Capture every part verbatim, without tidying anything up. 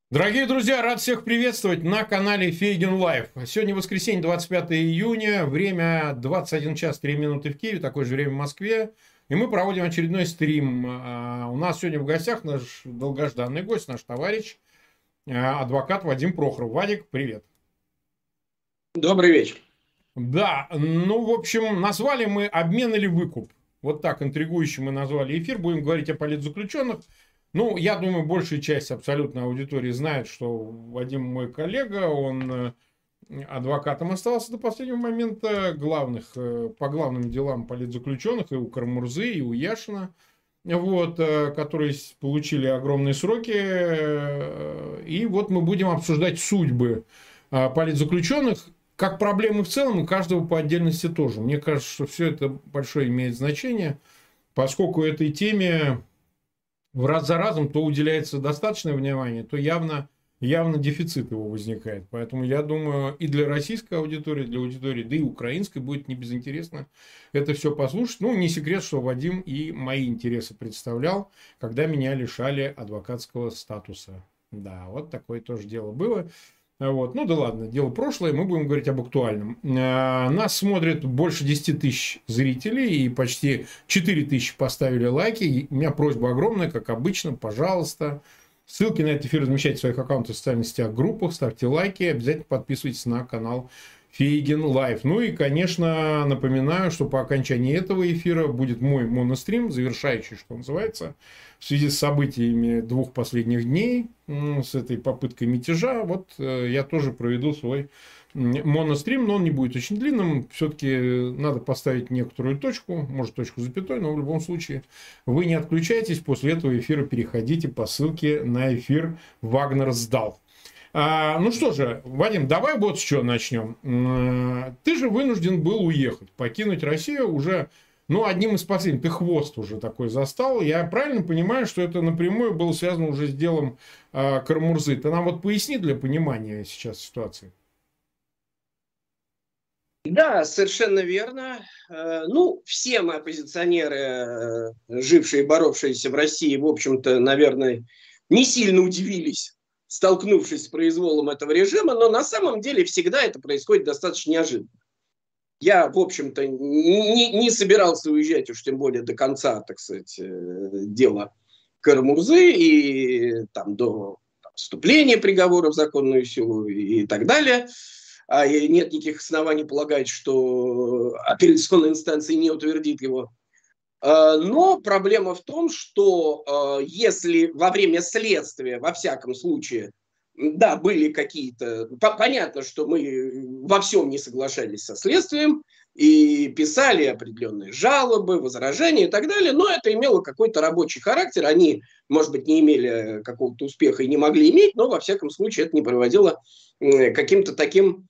Дорогие друзья, рад всех приветствовать на канале Фейгин Лайв. Сегодня воскресенье, двадцать пятое июня, время двадцать один час три минуты в Киеве, такое же время в Москве. И мы проводим очередной стрим. У нас сегодня в гостях наш долгожданный гость, наш товарищ, адвокат Вадим Прохоров. Вадик, привет. Добрый вечер. Да, ну, в общем, назвали мы «Обмен или выкуп». Вот так интригующе мы назвали эфир. Будем говорить о политзаключенных. Ну, я думаю, большая часть абсолютно аудитории знает, что Вадим мой коллега, он адвокатом остался до последнего момента главных, по главным делам политзаключенных и у Карамурзы, и у Яшина, вот, которые получили огромные сроки. И вот мы будем обсуждать судьбы политзаключенных, как проблемы в целом, и каждого по отдельности тоже. Мне кажется, что все это большое имеет значение, поскольку этой теме раз за разом то уделяется достаточное внимание, то явно, явно дефицит его возникает. Поэтому я думаю, и для российской аудитории, для аудитории, да и украинской будет не безинтересно это все послушать. Ну, не секрет, что Вадим и мои интересы представлял, когда меня лишали адвокатского статуса. Да, вот такое тоже дело было. Вот. Ну да ладно, дело прошлое, мы будем говорить об актуальном. Нас смотрит больше десяти тысяч зрителей, и почти четыре тысячи поставили лайки. И у меня просьба огромная, как обычно, пожалуйста, ссылки на этот эфир размещайте в своих аккаунтах в социальных сетях, группах, ставьте лайки, обязательно подписывайтесь на канал Фейгин Лайв. Ну и, конечно, напоминаю, что по окончании этого эфира будет мой монострим, завершающий, что называется, в связи с событиями двух последних дней, с этой попыткой мятежа. Вот я тоже проведу свой монострим, но он не будет очень длинным. Все-таки надо поставить некоторую точку, может точку запятой, но в любом случае вы не отключайтесь. После этого эфира переходите по ссылке на эфир «Вагнер сдал». А, ну что же, Вадим, давай вот с чего начнем. Ты же вынужден был уехать, покинуть Россию уже, ну, одним из последних. Ты хвост уже такой застал. Я правильно понимаю, что это напрямую было связано уже с делом а, Карамурзы? Ты нам вот поясни для понимания сейчас ситуации. Да, совершенно верно. Ну, все мы оппозиционеры, жившие и боровшиеся в России, в общем-то, наверное, не сильно удивились, столкнувшись с произволом этого режима, но на самом деле всегда это происходит достаточно неожиданно. Я, в общем-то, не, не собирался уезжать уж тем более до конца, так сказать, дела Карамурзы и там, до там, вступления приговора в законную силу и так далее. А нет никаких оснований полагать, что апелляционная инстанция не утвердит его. Но проблема в том, что если во время следствия, во всяком случае, да, были какие-то... Понятно, что мы во всем не соглашались со следствием и писали определенные жалобы, возражения и так далее, но это имело какой-то рабочий характер. Они, может быть, не имели какого-то успеха и не могли иметь, но во всяком случае это не приводило к каким-то таким,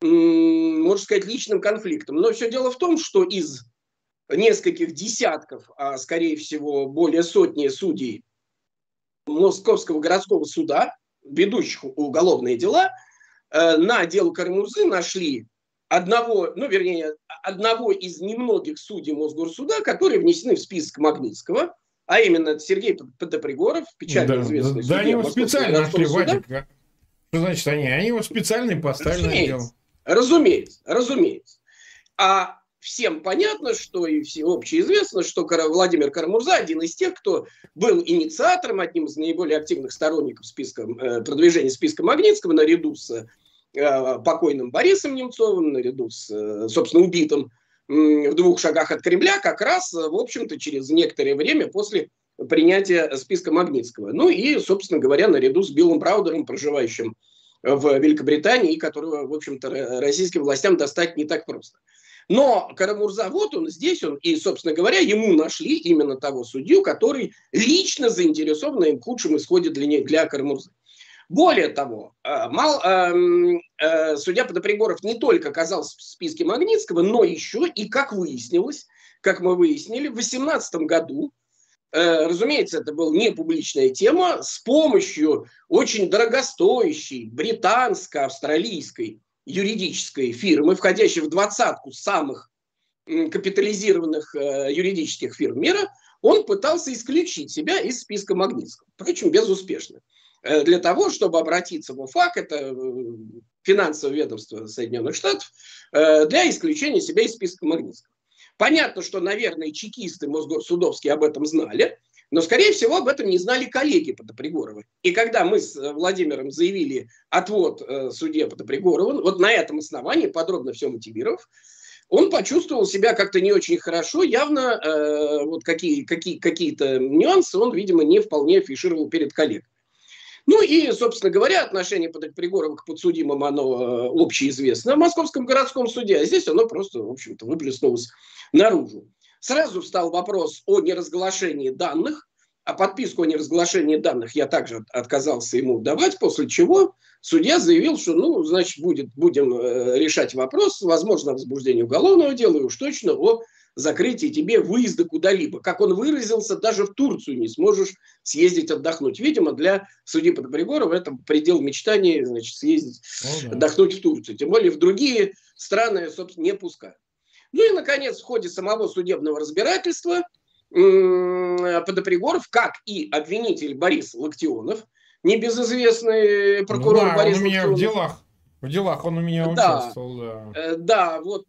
можно сказать, личным конфликтам. Но все дело в том, что из нескольких десятков, а скорее всего более сотни судей Московского городского суда, ведущих уголовные дела, на дело Карамурзы нашли одного, ну, вернее, одного из немногих судей Мосгорсуда, которые внесены в список Магнитского, а именно Сергей Подопригоров, печально Да, известный да, они судья его Московского специально нашли, городского суда. Вадик. Что значит они? Они его специально и поставили на дело. Разумеется, разумеется. А всем понятно, что и все общеизвестно, что Владимир Карамурза один из тех, кто был инициатором, одним из наиболее активных сторонников списка, продвижения списка Магнитского, наряду с покойным Борисом Немцовым, наряду с, собственно, убитым в двух шагах от Кремля, как раз, в общем-то, через некоторое время после принятия списка Магнитского. Ну и, собственно говоря, наряду с Биллом Браудером, проживающим в Великобритании, и которого, в общем-то, российским властям достать не так просто. Но Карамурза, вот он, здесь он, и, собственно говоря, ему нашли именно того судью, который лично заинтересован в худшем исходе для, для Карамурзы. Более того, мал, э, э, судья Подопригоров не только оказался в списке Магнитского, но еще и, как выяснилось, как мы выяснили, в две тысячи восемнадцатом году, э, разумеется, это была не публичная тема, с помощью очень дорогостоящей британско-австралийской юридической фирмы, входящей в двадцатку самых капитализированных э, юридических фирм мира, он пытался исключить себя из списка Магнитского. Впрочем, безуспешно. для того, чтобы обратиться в ОФАК, это финансовое ведомство Соединенных Штатов, для исключения себя из списка Магнитского. Понятно, что, наверное, чекисты мосгорсудовские об этом знали, но, скорее всего, об этом не знали коллеги Подопригорова. И когда мы с Владимиром заявили отвод судье Подопригорову, вот на этом основании, подробно все мотивировав, он почувствовал себя как-то не очень хорошо, явно э, вот какие, какие, какие-то нюансы он, видимо, не вполне афишировал перед коллегами. Ну и, собственно говоря, отношение Подопригорова к подсудимым, оно общеизвестно в Московском городском суде, а здесь оно просто, в общем-то, выплеснулось наружу. Сразу встал вопрос о неразглашении данных, а подписку о неразглашении данных я также отказался ему давать, после чего судья заявил, что, ну, значит, будет, будем решать вопрос, возможно, о возбуждении уголовного дела и уж точно о закрытии тебе выезда куда-либо. Как он выразился, даже в Турцию не сможешь съездить отдохнуть. Видимо, для судьи Подопригорова это предел мечтаний, значит, съездить О, да. отдохнуть в Турцию. Тем более в другие страны, собственно, не пускают. Ну и, наконец, в ходе самого судебного разбирательства Подопригоров, как и обвинитель Борис Локтионов, небезызвестный прокурор ну, да, Борис он у меня Локтионов. В делах, в делах он у меня да, участвовал. Да. да, вот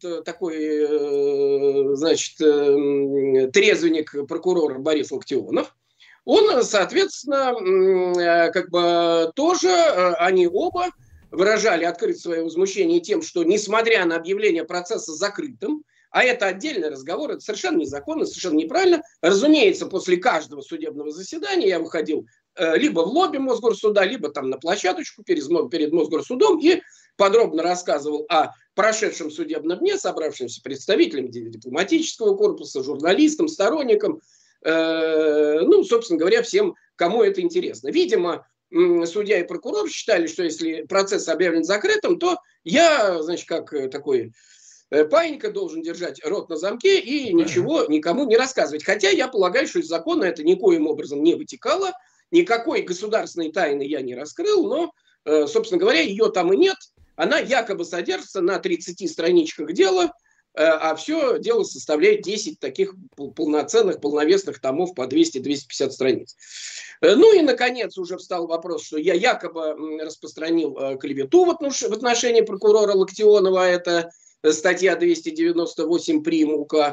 такой, значит, трезвенник прокурор Борис Локтионов. Он, соответственно, как бы тоже, они оба выражали открыть свое возмущение тем, что, несмотря на объявление процесса закрытым, а это отдельный разговор, это совершенно незаконно, совершенно неправильно. Разумеется, после каждого судебного заседания я выходил э, либо в лобби Мосгорсуда, либо там на площадочку перед, перед Мосгорсудом и подробно рассказывал о прошедшем судебном дне, собравшимся представителям дипломатического корпуса, журналистам, сторонникам, э, ну, собственно говоря, всем, кому это интересно. Видимо, э, судья и прокурор считали, что если процесс объявлен закрытым, то я, значит, как такой... паинька должен держать рот на замке и ничего никому не рассказывать. Хотя я полагаю, что из закона это никоим образом не вытекало, никакой государственной тайны я не раскрыл, но, собственно говоря, ее там и нет. Она якобы содержится на тридцати страничках дела, а все дело составляет десять таких полноценных, полновесных томов по двести - двести пятьдесят страниц. Ну и, наконец, уже встал вопрос, что я якобы распространил клевету в отношении прокурора Локтионова, это статья двести девяносто восемь прим. УК.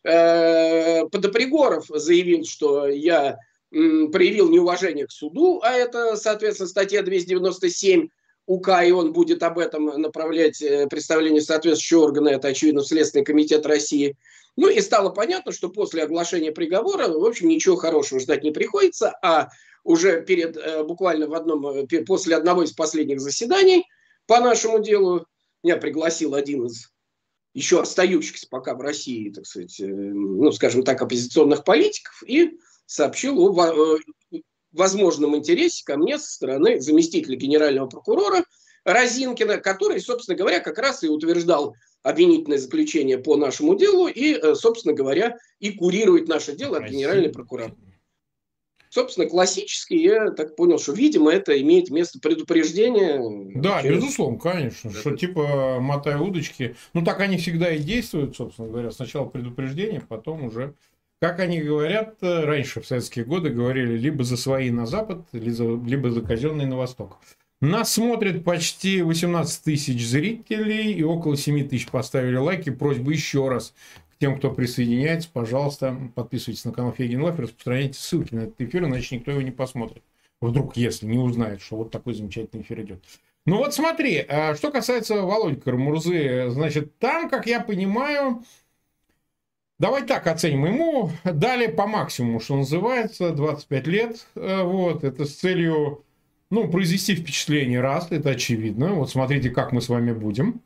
Подопригоров заявил, что я проявил неуважение к суду, а это, соответственно, статья двести девяносто семь УК, и он будет об этом направлять представление соответствующего органа, это, очевидно, Следственный комитет России. Ну и стало понятно, что после оглашения приговора, в общем, ничего хорошего ждать не приходится, а уже перед, буквально в одном, после одного из последних заседаний по нашему делу меня пригласил один из еще остающихся пока в России, так сказать, ну, скажем так, оппозиционных политиков, и сообщил о возможном интересе ко мне со стороны заместителя генерального прокурора Разинкина, который, собственно говоря, как раз и утверждал обвинительное заключение по нашему делу и, собственно говоря, и курирует наше дело от генерального прокурора. Собственно, классически, я так понял, что, видимо, это имеет место предупреждения. Да, через... безусловно, конечно, да, что типа мотай удочки. Ну, так они всегда и действуют, собственно говоря. Сначала предупреждение, потом уже, как они говорят, раньше в советские годы говорили, либо за свои на запад, либо за казенные на восток. Нас смотрит почти восемнадцать тысяч зрителей, и около семь тысяч поставили лайки. Просьба еще раз к тем, кто присоединяется, пожалуйста, подписывайтесь на канал Фейгин Лайф, распространяйте ссылки на этот эфир, иначе никто его не посмотрит. Вдруг, если не узнает, что вот такой замечательный эфир идет. Ну вот смотри, что касается Володи Карамурзы, значит, там, как я понимаю, давай так оценим, ему дали по максимуму, что называется, двадцать пять лет, вот, это с целью, ну, произвести впечатление, раз, это очевидно, вот смотрите, как мы с вами будем.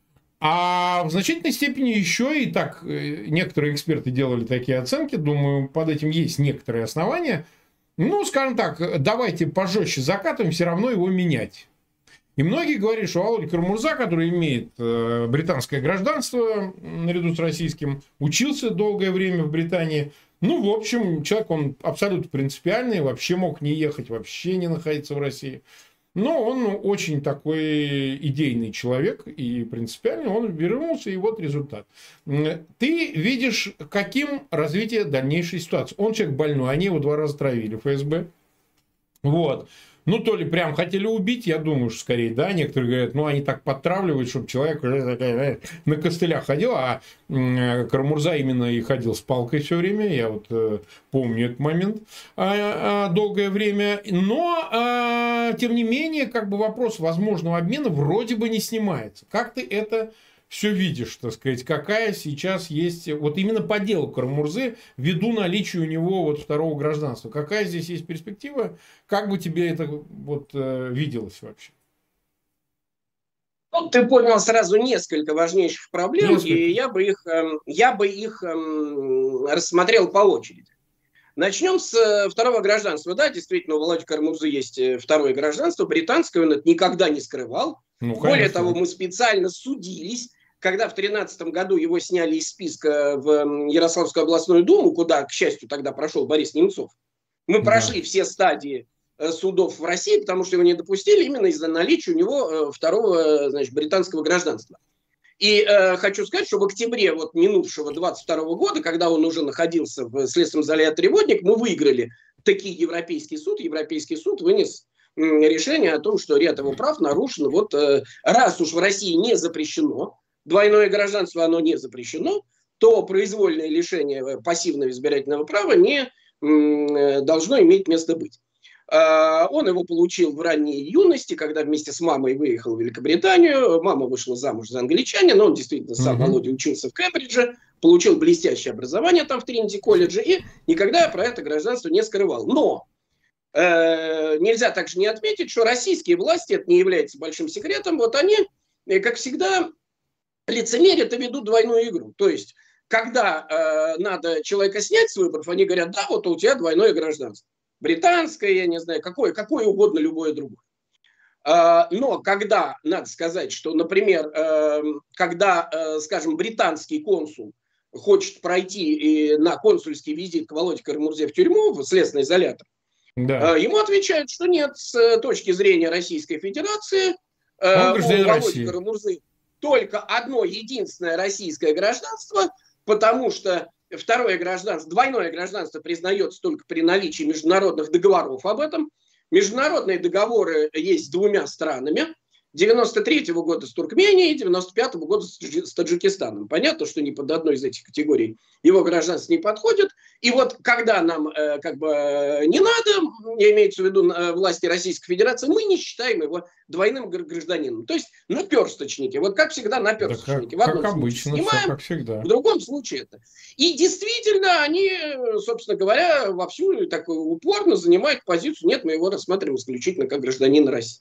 А в значительной степени еще и так некоторые эксперты делали такие оценки, думаю, под этим есть некоторые основания. Ну, скажем так, давайте пожестче закатываем, все равно его менять. И многие говорят, что Володя Карамурза, который имеет э, британское гражданство наряду с российским, учился долгое время в Британии. Ну, в общем, человек, он абсолютно принципиальный, вообще мог не ехать, вообще не находиться в России. Но он очень такой идейный человек и принципиальный, он вернулся, и вот результат. Ты видишь, каким развитие дальнейшей ситуации. Он человек больной, они его два раза травили, ФСБ. Вот. Ну, то ли прям хотели убить, я думаю, что скорее, да. Некоторые говорят, ну, они так подтравливают, чтобы человек на костылях ходил, а Карамурза именно и ходил с палкой все время. Я вот э, помню этот момент а, а, долгое время. Но, а, тем не менее, как бы вопрос возможного обмена вроде бы не снимается. Как ты это все видишь, так сказать, какая сейчас есть, вот именно по делу Карамурзы, ввиду наличия у него вот второго гражданства, какая здесь есть перспектива, как бы тебе это вот э, виделось вообще? Ну, ты понял сразу несколько важнейших проблем, Несколько. и я бы их, э, я бы их э, рассмотрел по очереди. Начнем с э, второго гражданства. Да, действительно, у Володи Карамурзы есть э, второе гражданство, британское, он это никогда не скрывал. Ну, Более того, мы специально судились, когда в тринадцатом году его сняли из списка в Ярославскую областную думу, куда, к счастью, тогда прошел Борис Немцов. Мы да. прошли все стадии судов в России, потому что его не допустили именно из-за наличия у него второго, значит, британского гражданства. И э, хочу сказать, что в октябре вот минувшего двадцать второго года, когда он уже находился в следственном изоляторе «Водник», мы выиграли таки Европейский суд. Европейский суд вынес э, решение о том, что ряд его прав нарушен. Вот э, раз уж в России не запрещено, двойное гражданство, оно не запрещено, то произвольное лишение пассивного избирательного права не э, должно иметь место быть. Он его получил в ранней юности, когда вместе с мамой выехал в Великобританию. Мама вышла замуж за англичанина, он действительно сам, mm-hmm. Володя, учился в Кембридже, получил блестящее образование там в Тринити-колледже и никогда про это гражданство не скрывал. Но э, нельзя также не отметить, что российские власти, это не является большим секретом, вот они, как всегда, лицемерят и ведут двойную игру. То есть, когда э, надо человека снять с выборов, они говорят, да, вот у тебя двойное гражданство. Британское, я не знаю, какое, какое угодно, любое другое. Но когда, надо сказать, что, например, когда, скажем, британский консул хочет пройти на консульский визит к Володе Карамурзе в тюрьму, в следственный изолятор, да. ему отвечают, что нет, с точки зрения Российской Федерации, у Володи Карамурзы только одно единственное российское гражданство, потому что второе гражданство, двойное гражданство признается только при наличии международных договоров об этом. Международные договоры есть с двумя странами. девяносто третьего года с Туркменией, девяносто пятого года с Таджикистаном. Понятно, что ни под одной из этих категорий его гражданство не подходит. И вот когда нам э, как бы не надо, имеется в виду э, власти Российской Федерации, мы не считаем его двойным гражданином. То есть наперсточники. Вот как всегда наперсточники. Да, как, в одном как случае обычно, снимаем, все как всегда. В другом случае это. И действительно они, собственно говоря, вовсю так упорно занимают позицию. Нет, мы его рассматриваем исключительно как гражданина России.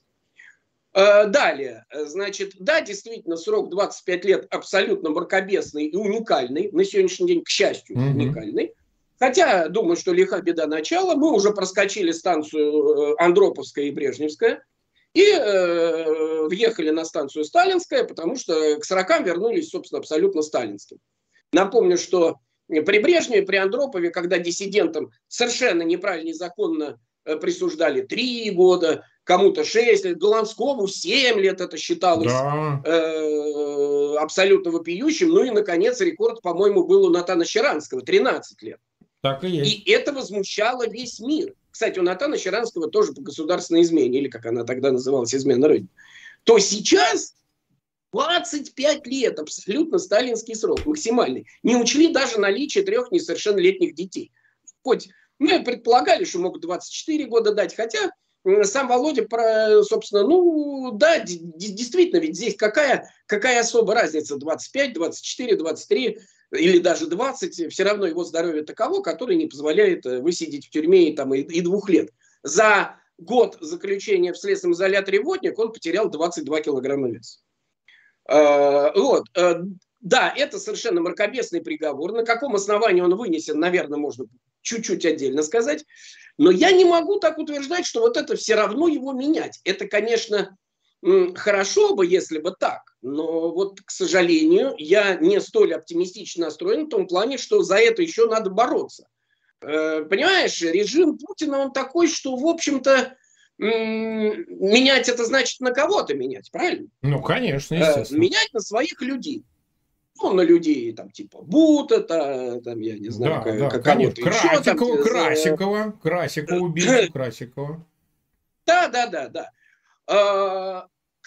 Далее, значит, да, действительно, срок двадцать пять лет абсолютно мракобесный и уникальный, на сегодняшний день, к счастью, mm-hmm. уникальный. Хотя, думаю, что лиха беда начала, мы уже проскочили станцию Андроповская и Брежневская и э, въехали на станцию Сталинская, потому что к сорокам вернулись, собственно, абсолютно сталинским. Напомню, что при Брежневе, при Андропове, когда диссидентам совершенно неправильно и незаконно присуждали три года, кому-то шесть лет, Голландскову семь лет это считалось да. э, абсолютно вопиющим. Ну и, наконец, рекорд, по-моему, был у Натана Щеранского, тринадцать лет. Так и есть. И это возмущало весь мир. Кстати, у Натана Щеранского тоже по государственной измене, или как она тогда называлась, измена Родине. То сейчас двадцать пять лет, абсолютно сталинский срок, максимальный. Не учли даже наличие трех несовершеннолетних детей. Хоть мы предполагали, что могут двадцать четыре года дать, хотя сам Володя, про, собственно, ну да, действительно, ведь здесь какая, какая особая разница, двадцать пять, двадцать четыре, двадцать три или даже двадцать, все равно его здоровье таково, которое не позволяет высидеть в тюрьме и, там, и, и двух лет. За год заключения в следственном изоляторе «Водник» он потерял двадцать два килограмма веса. А, вот. Да, это совершенно мракобесный приговор. На каком основании он вынесен, наверное, можно чуть-чуть отдельно сказать. Но я не могу так утверждать, что вот это все равно его менять. Это, конечно, хорошо бы, если бы так. Но вот, к сожалению, я не столь оптимистично настроен в том плане, что за это еще надо бороться. Понимаешь, режим Путина, он такой, что, в общем-то, менять это значит на кого-то менять, правильно? Ну, конечно, естественно. Менять на своих людей. Ну, на людей, там, типа, Бутета, там, я не знаю, да, как, да, как кого-то еще. Красикова, Там, Красикова, Красикова, убийцу Красикова. Да, да, да, да. А, к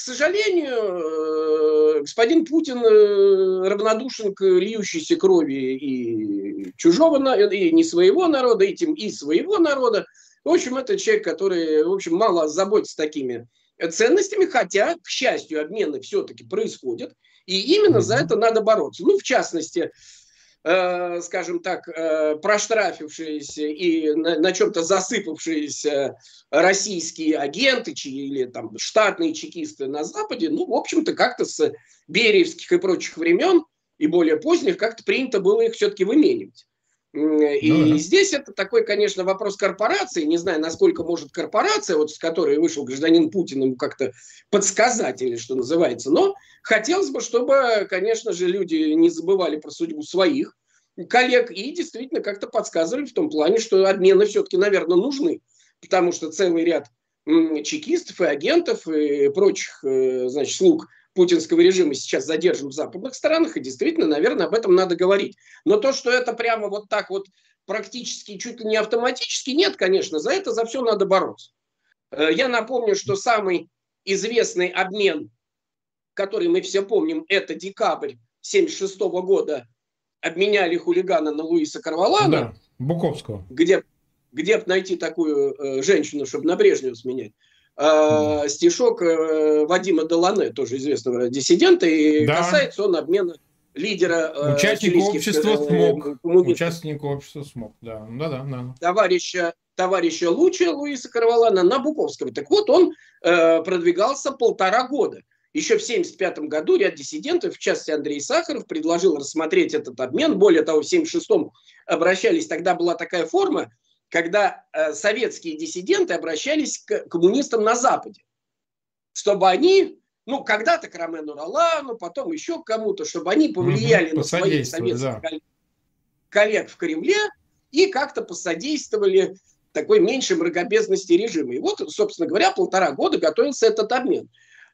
сожалению, господин Путин равнодушен к льющейся крови и чужого, и не своего народа, и, тем, и своего народа. В общем, это человек, который, в общем, мало заботится такими ценностями, хотя, к счастью, обмены все-таки происходят, и именно за это надо бороться. Ну, в частности, э, скажем так, э, проштрафившиеся и на, на чем-то засыпавшиеся российские агенты или там штатные чекисты на Западе, ну, в общем-то, как-то с бериевских и прочих времен, и более поздних, как-то принято было их все-таки выменивать. И ну, да. Здесь это такой, конечно, вопрос корпорации. Не знаю, насколько может корпорация, вот с которой вышел гражданин Путин, ему как-то подсказать или что называется. Но хотелось бы, чтобы, конечно же, люди не забывали про судьбу своих коллег и действительно как-то подсказывали в том плане, что обмены все-таки, наверное, нужны. Потому что целый ряд чекистов и агентов и прочих, значит, слуг путинского режима сейчас задержан в западных странах, и действительно, наверное, об этом надо говорить. Но то, что это прямо вот так вот практически чуть ли не автоматически, нет, конечно, за это, за все надо бороться. Я напомню, что самый известный обмен, который мы все помним, это декабрь семьдесят шестого года, обменяли хулигана на Луиса Карвалана. Да, Буковского. Где, где найти такую э, женщину, чтобы на Брежнева сменять? Uh, стишок uh, Вадима Делане, тоже известного диссидента, и да. Касается он обмена лидера uh, участника общества СМОК. Участника общества СМОК, да. Да, да, да. Товарища, товарища Луча Луиса Карвалана на Буковского. Так вот, он uh, продвигался полтора года. Еще в семьдесят пятом году ряд диссидентов, в частности Андрей Сахаров, предложил рассмотреть этот обмен. Более того, в семьдесят шестом обращались, тогда была такая форма, когда э, советские диссиденты обращались к коммунистам на Западе, чтобы они, ну, когда-то к Ромену Ролану, потом еще к кому-то, чтобы они повлияли угу, на своих советских да. коллег в Кремле и как-то посодействовали такой меньшей мракобесности режима. И вот, собственно говоря, полтора года готовился этот обмен.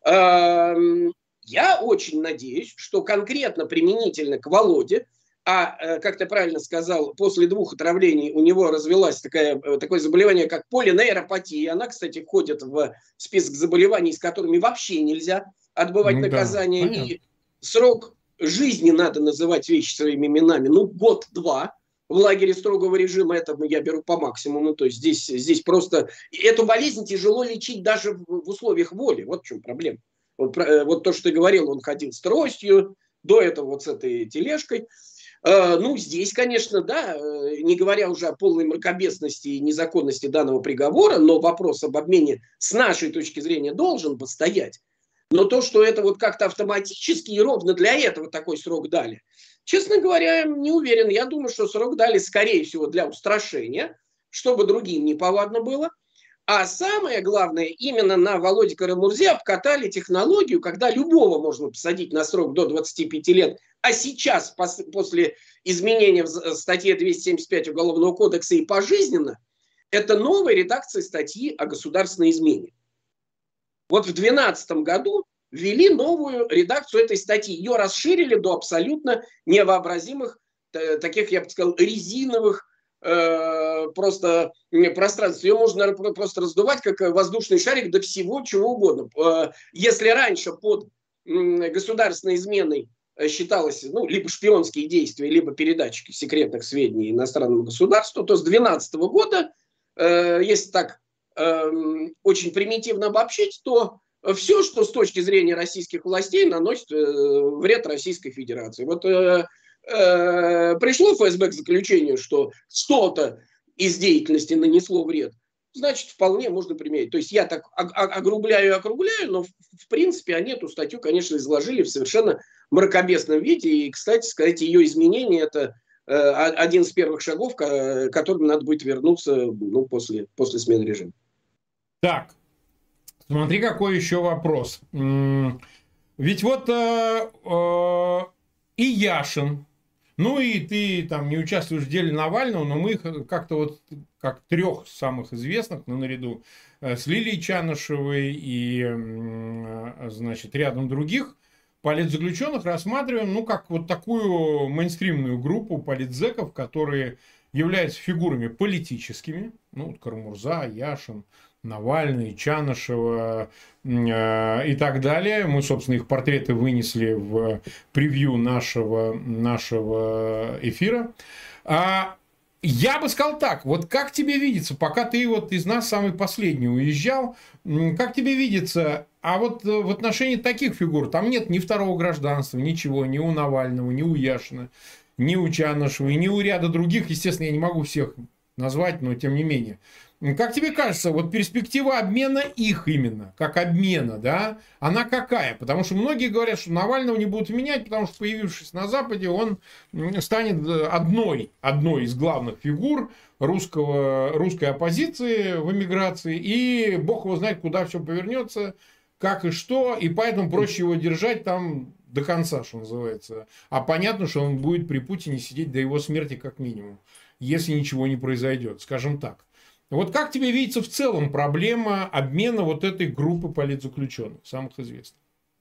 Э-э- я очень надеюсь, что конкретно применительно к Володе, а, как ты правильно сказал, после двух отравлений у него развелось такое, такое заболевание, как полинейропатия. Она, кстати, входит в список заболеваний, с которыми вообще нельзя отбывать ну, наказание. Да, и срок жизни надо называть вещи своими именами. Ну, год-два в лагере строгого режима, это я беру по максимуму. То есть здесь, здесь просто... Эту болезнь тяжело лечить даже в, в условиях воли. Вот в чем проблема. Вот, вот то, что ты говорил, он ходил с тростью, до этого вот с этой тележкой. Ну, здесь, конечно, да, не говоря уже о полной мракобесности и незаконности данного приговора, но вопрос об обмене с нашей точки зрения должен бы стоять. Но то, что это вот как-то автоматически и ровно для этого такой срок дали, честно говоря, не уверен. Я думаю, что срок дали, скорее всего, для устрашения, чтобы другим неповадно было. А самое главное, именно на Володе Карамурзе обкатали технологию, когда любого можно посадить на срок до двадцати пяти лет, а сейчас, после изменения в статье двести семьдесят пять Уголовного кодекса и пожизненно, это новая редакция статьи о государственной измене. Вот в две тысячи двенадцатом году ввели новую редакцию этой статьи. Ее расширили до абсолютно невообразимых, таких, я бы сказал, резиновых э, просто пространств. Ее можно просто раздувать, как воздушный шарик, до всего чего угодно. Если раньше под государственной изменой считалось, ну, либо шпионские действия, либо передачи секретных сведений иностранному государству, то с две тысячи двенадцатого года, э, если так э, очень примитивно обобщить, то все, что с точки зрения российских властей наносит э, вред Российской Федерации. Вот э, э, пришло эф эс бэ к заключению, что что-то из деятельности нанесло вред, значит, вполне можно применять. То есть я так огрубляю и округляю, но в, в принципе они эту статью, конечно, изложили в совершенно мракобесном виде. И, кстати сказать, ее изменение – это э, один из первых шагов, к которым надо будет вернуться ну, после, после смены режима. Так, смотри, какой еще вопрос. Ведь вот э, э, и Яшин, ну и ты там не участвуешь в деле Навального, но мы их как-то вот, как трех самых известных, ну, наряду с Лилией Чанышевой и, значит, рядом других политзаключенных рассматриваем, ну, как вот такую мейнстримную группу политзеков, которые являются фигурами политическими, ну, вот Карамурза, Яшин, Навальный, Чанышева э, и так далее. Мы, собственно, их портреты вынесли в превью нашего, нашего эфира. А я бы сказал так, вот как тебе видится, пока ты вот из нас самый последний уезжал, как тебе видится, а вот в отношении таких фигур, там нет ни второго гражданства, ничего, ни у Навального, ни у Яшина, ни у Чанышева, ни у ряда других, естественно, я не могу всех назвать, но тем не менее. Как тебе кажется, вот перспектива обмена их именно, как обмена, да, она какая? Потому что многие говорят, что Навального не будут менять, потому что, появившись на Западе, он станет одной, одной из главных фигур русского, русской оппозиции в эмиграции, и бог его знает, куда все повернется, как и что, и поэтому проще его держать там до конца, что называется. А понятно, что он будет при Путине сидеть до его смерти как минимум, если ничего не произойдет, скажем так. Вот как тебе видится в целом проблема обмена вот этой группы политзаключенных, самых известных?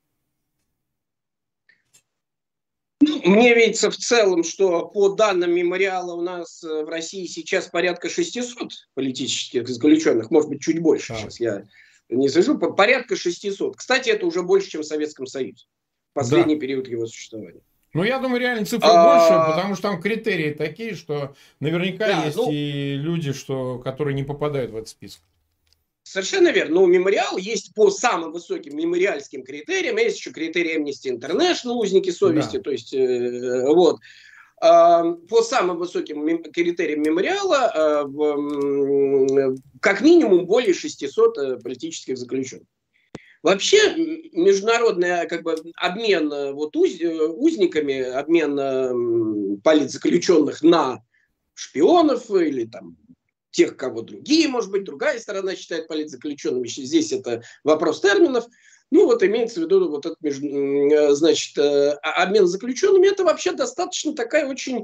Мне видится в целом, что по данным мемориала у нас в России сейчас порядка шестисот политических заключенных, может быть, чуть больше, а. сейчас я не слежу, порядка шестисот. Кстати, это уже больше, чем в Советском Союзе, в последний да. период его существования. Ну, я думаю, реально цифра а... больше, потому что там критерии такие, что наверняка да, есть ну... и люди, что, которые не попадают в этот список. Совершенно верно. Но мемориал есть по самым высоким мемориальским критериям. Есть еще критерии Amnesty International, узники совести. Да. То есть, э, вот. Э, по самым высоким мем- критериям мемориала э, э, как минимум более шестисот э, политических заключенных. Вообще международный как бы, обмен вот, уз, узниками, обмен политзаключенных на шпионов или там, тех, кого другие, может быть, другая сторона считает политзаключенными. Здесь это вопрос терминов. Ну вот имеется в виду вот этот значит, обмен заключенными. Это вообще достаточно такая очень...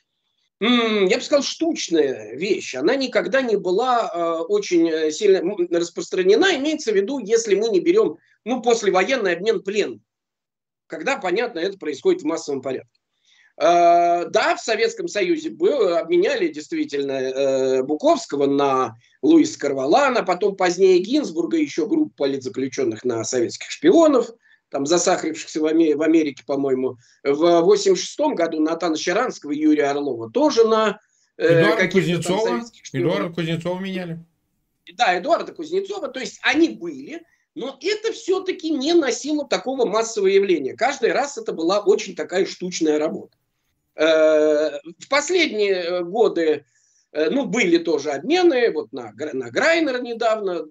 Я бы сказал, штучная вещь. Она никогда не была э, очень сильно распространена. Имеется в виду, если мы не берем ну, послевоенный обмен пленных. Когда, понятно, это происходит в массовом порядке. Э, да, в Советском Союзе было, обменяли действительно э, Буковского на Луиса Корвалана, потом позднее Гинзбурга, еще группу политзаключенных на советских шпионов, там засахарившихся в Америке, по-моему. В восемьдесят шестом году Натана Щаранского и Юрия Орлова тоже на э, каких-то там советских шпионов. Эдуарда Кузнецова меняли. Да, Эдуарда Кузнецова. То есть они были, но это все-таки не носило такого массового явления. Каждый раз это была очень такая штучная работа. Э, в последние годы ну, были тоже обмены, вот на, на Грайнера недавно,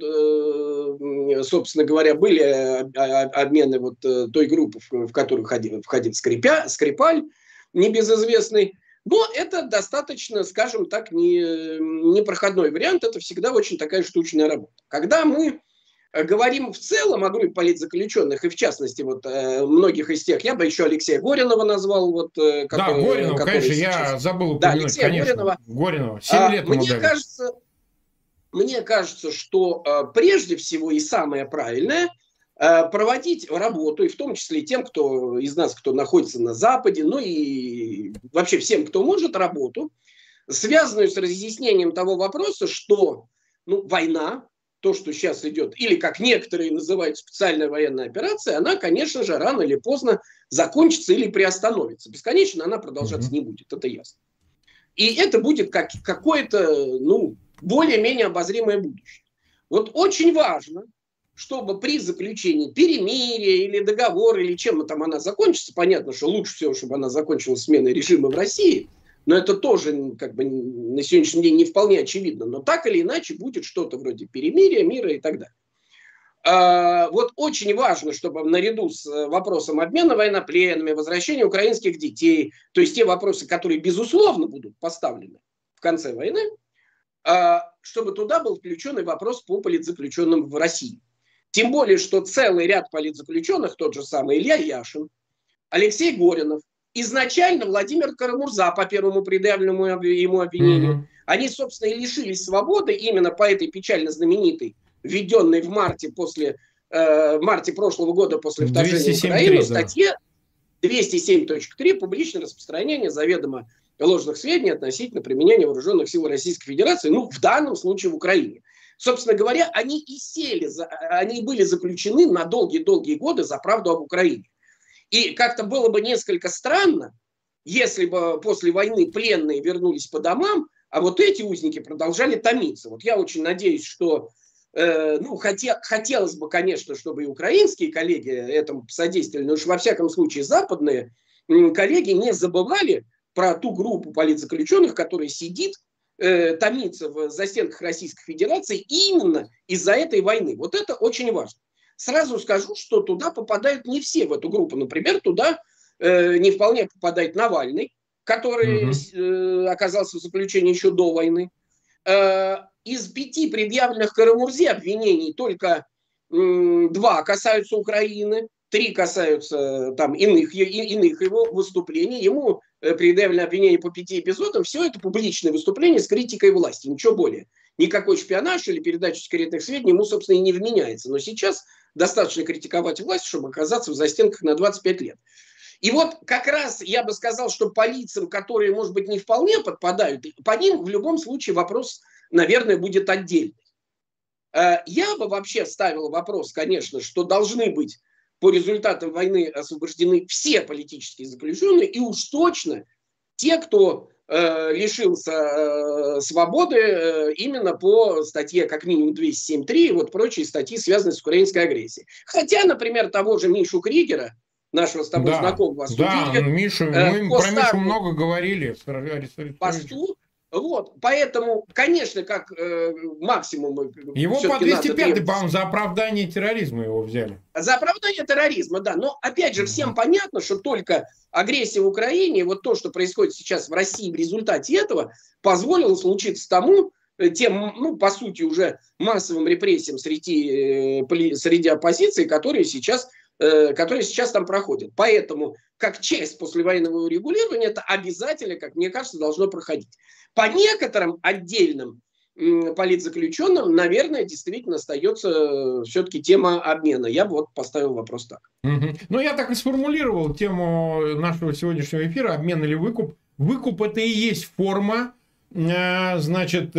э, собственно говоря, были обмены вот той группы, в которую входил, входил Скрипя, Скрипаль, небезызвестный. Но это достаточно, скажем так, не, непроходной вариант, это всегда очень такая штучная работа. Когда мы говорим в целом о группе политзаключенных, и в частности, вот многих из тех, я бы еще Алексея Горинова назвал. Вот, который, да, Горинова, конечно, сейчас... я забыл упомянуть, да, Алексея конечно, Горинова. Горинова. семь лет а, мне, кажется, мне кажется, что а, прежде всего и самое правильное, а, проводить работу, и в том числе тем, кто из нас, кто находится на Западе, ну и вообще всем, кто может, работу, связанную с разъяснением того вопроса, что ну, война, то, что сейчас идет, или как некоторые называют специальная военная операция, она, конечно же, рано или поздно закончится или приостановится. Бесконечно она продолжаться mm-hmm. не будет, это ясно. И это будет как, какое-то, ну, более-менее обозримое будущее. Вот очень важно, чтобы при заключении перемирия или договора, или чем там она закончится, понятно, что лучше всего, чтобы она закончилась сменой режима в России, но это тоже как бы на сегодняшний день не вполне очевидно. Но так или иначе будет что-то вроде перемирия, мира и так далее. А, вот очень важно, чтобы наряду с вопросом обмена военнопленными, возвращения украинских детей, то есть те вопросы, которые безусловно будут поставлены в конце войны, а, чтобы туда был включен и вопрос по политзаключенным в России. Тем более, что целый ряд политзаключенных, тот же самый Илья Яшин, Алексей Горинов, изначально Владимир Карамурза по первому предъявленному ему обвинению, mm-hmm. они, собственно, и лишились свободы именно по этой печально знаменитой, введенной в марте, после, э, в марте прошлого года после вторжения в Украину статье двести семь точка три «Публичное распространение заведомо ложных сведений относительно применения вооруженных сил Российской Федерации», ну, в данном случае в Украине. Собственно говоря, они и сели, за, они были заключены на долгие-долгие годы за правду об Украине. И как-то было бы несколько странно, если бы после войны пленные вернулись по домам, а вот эти узники продолжали томиться. Вот я очень надеюсь, что, э, ну, хотел, хотелось бы, конечно, чтобы и украинские коллеги этому содействовали, но уж во всяком случае западные э, коллеги не забывали про ту группу политзаключенных, которая сидит, э, томится в застенках Российской Федерации именно из-за этой войны. Вот это очень важно. Сразу скажу, что туда попадают не все в эту группу. Например, туда э, не вполне попадает Навальный, который э, оказался в заключении еще до войны. Э, из пяти предъявленных Карамурзе обвинений только э, два касаются Украины, три касаются там, иных, и, иных его выступлений. Ему э, предъявлено обвинение по пяти эпизодам. Все это публичное выступление с критикой власти, ничего более. Никакой шпионаж или передача секретных сведений ему, собственно, и не вменяется. Но сейчас достаточно критиковать власть, чтобы оказаться в застенках на двадцать пять лет. И вот как раз я бы сказал, что по лицам, которые, может быть, не вполне подпадают, по ним в любом случае вопрос, наверное, будет отдельный. Я бы вообще ставил вопрос, конечно, что должны быть по результатам войны освобождены все политические заключенные, и уж точно те, кто э, лишился э, свободы э, именно по статье как минимум двести семьдесят три и вот прочие статьи, связанные с украинской агрессией. Хотя, например, того же Мишу Кригера, нашего с тобой да, знакомого, осудили. Да, Мишу, э, мы про Мишу много говорили. Посту. Вот, поэтому, конечно, как э, максимум... Его по двести пятый, по-моему, за оправдание терроризма его взяли. За оправдание терроризма, да. Но, опять же, всем понятно, что только агрессия в Украине, вот то, что происходит сейчас в России в результате этого, позволило случиться тому, тем, ну, по сути, уже массовым репрессиям среди, э, среди оппозиции, которые сейчас, э, которые сейчас там проходят. Поэтому, как часть послевоенного урегулирования, это обязательно, как мне кажется, должно проходить. По некоторым отдельным м, политзаключенным, наверное, действительно остается все-таки тема обмена. Я вот поставил вопрос так. Угу. Ну, я так и сформулировал тему нашего сегодняшнего эфира: обмен или выкуп. Выкуп — это и есть форма, значит,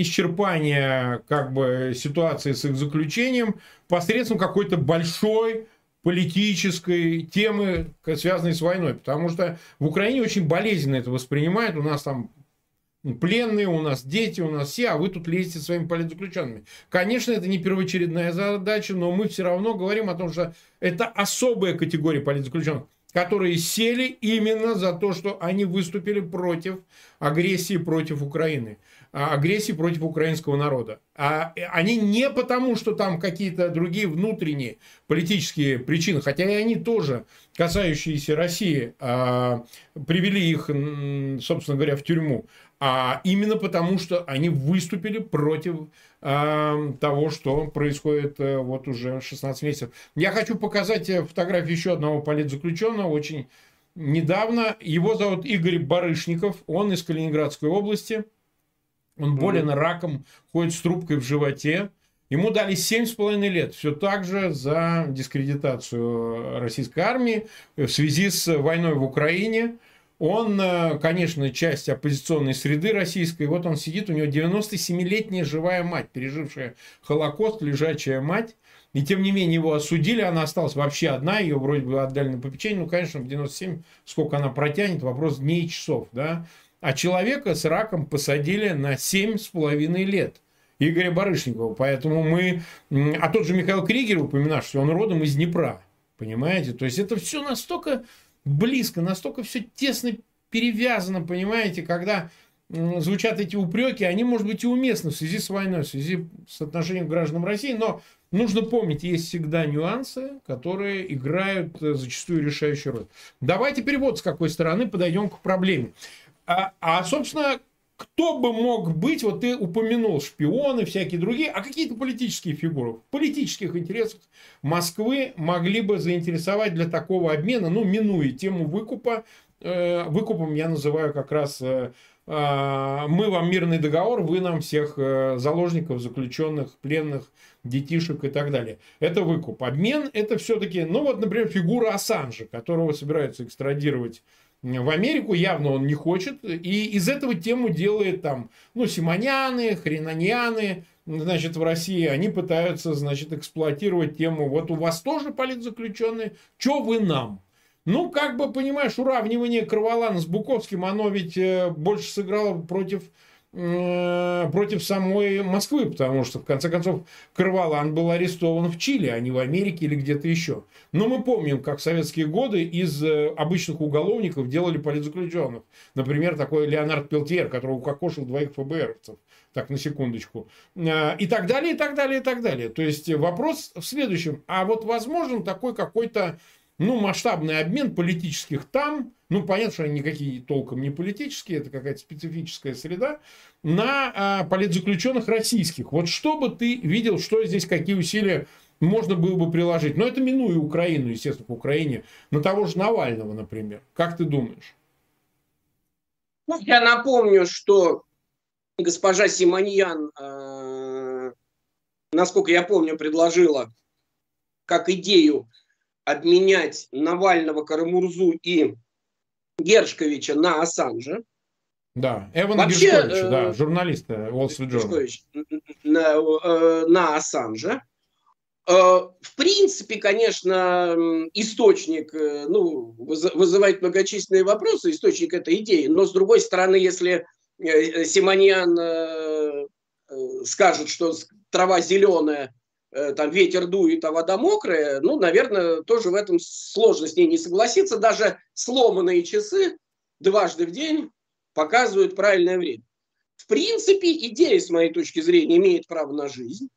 исчерпания как бы ситуации с их заключением посредством какой-то большой политической темы, связанной с войной. Потому что в Украине очень болезненно это воспринимают. У нас там пленные, у нас дети, у нас все, а вы тут лезете своими политзаключенными. Конечно, это не первоочередная задача, но мы все равно говорим о том, что это особая категория политзаключенных, которые сели именно за то, что они выступили против агрессии против Украины, агрессии против украинского народа. А они не потому, что там какие-то другие внутренние политические причины, хотя и они тоже, касающиеся России, привели их, собственно говоря, в тюрьму, а именно потому, что они выступили против э, того, что происходит э, вот уже шестнадцать месяцев. Я хочу показать фотографию еще одного политзаключенного, очень недавно. Его зовут Игорь Барышников, он из Калининградской области. Он болен раком, ходит с трубкой в животе. Ему дали семь с половиной лет, все так же за дискредитацию российской армии в связи с войной в Украине. Он, конечно, часть оппозиционной среды российской. Вот он сидит, у него девяностосемилетняя живая мать, пережившая Холокост, лежачая мать. И тем не менее его осудили, она осталась вообще одна, ее вроде бы отдали на попечение. Ну, конечно, в девяносто семь, сколько она протянет, вопрос дней и часов, да. А человека с раком посадили на семь с половиной лет. Игоря Барышникова. Поэтому мы... А тот же Михаил Кригер, упоминавший, он родом из Днепра. Понимаете? То есть это все настолько близко, настолько все тесно перевязано, понимаете, когда звучат эти упреки, они, может быть, и уместны в связи с войной, в связи с отношением к гражданам России, но нужно помнить, есть всегда нюансы, которые играют зачастую решающую роль. Давайте теперь вот с какой стороны подойдем к проблеме. А, а собственно, кто бы мог быть, вот ты упомянул шпионы, всякие другие, а какие-то политические фигуры в политических интересах Москвы могли бы заинтересовать для такого обмена, ну, минуя тему выкупа. Э, выкупом я называю как раз э, э, мы вам мирный договор, вы нам всех э, заложников, заключенных, пленных, детишек и так далее. Это выкуп. Обмен — это все-таки, ну вот, например, фигура Ассанжа, которого собираются экстрадировать в Америку, явно он не хочет, и из этого тему делает там, ну, Симоняны, Хренаньяны, значит, в России, они пытаются, значит, эксплуатировать тему, вот у вас тоже политзаключенные, что вы нам? Ну, как бы, понимаешь, уравнивание Кроволана с Буковским, оно ведь больше сыграло против, э, против самой Москвы, потому что, в конце концов, Кроволан был арестован в Чили, а не в Америке или где-то еще. Но мы помним, как в советские годы из обычных уголовников делали политзаключенных. Например, такой Леонард Пелтьер, который укокошил двоих ФБРовцев. Так, на секундочку. И так далее, и так далее, и так далее. То есть вопрос в следующем. А вот возможен такой какой-то, ну, масштабный обмен политических там, ну, понятно, что они никакие толком не политические, это какая-то специфическая среда, на а, политзаключенных российских. Вот что бы ты видел, что здесь, какие усилия можно было бы приложить? Но это минуя Украину, естественно, в Украине, на того же Навального, например. Как ты думаешь? Ну, я напомню, что госпожа Симоньян, э, насколько я помню, предложила как идею обменять Навального, Карамурзу и Гершковича на Ассанжа. Да, Эван Вообще, Гершкович, э, да, журналист Wall Street Journal. На, э, на Ассанжа. Э, в принципе, конечно, источник, э, ну, вызывает многочисленные вопросы, источник этой идеи, но, с другой стороны, если э, Симоньян э, скажет, что трава зеленая, там ветер дует, а вода мокрая, ну, наверное, тоже в этом сложно с ней не согласиться. Даже сломанные часы дважды в день показывают правильное время. В принципе, идея, с моей точки зрения, имеет право на жизнь.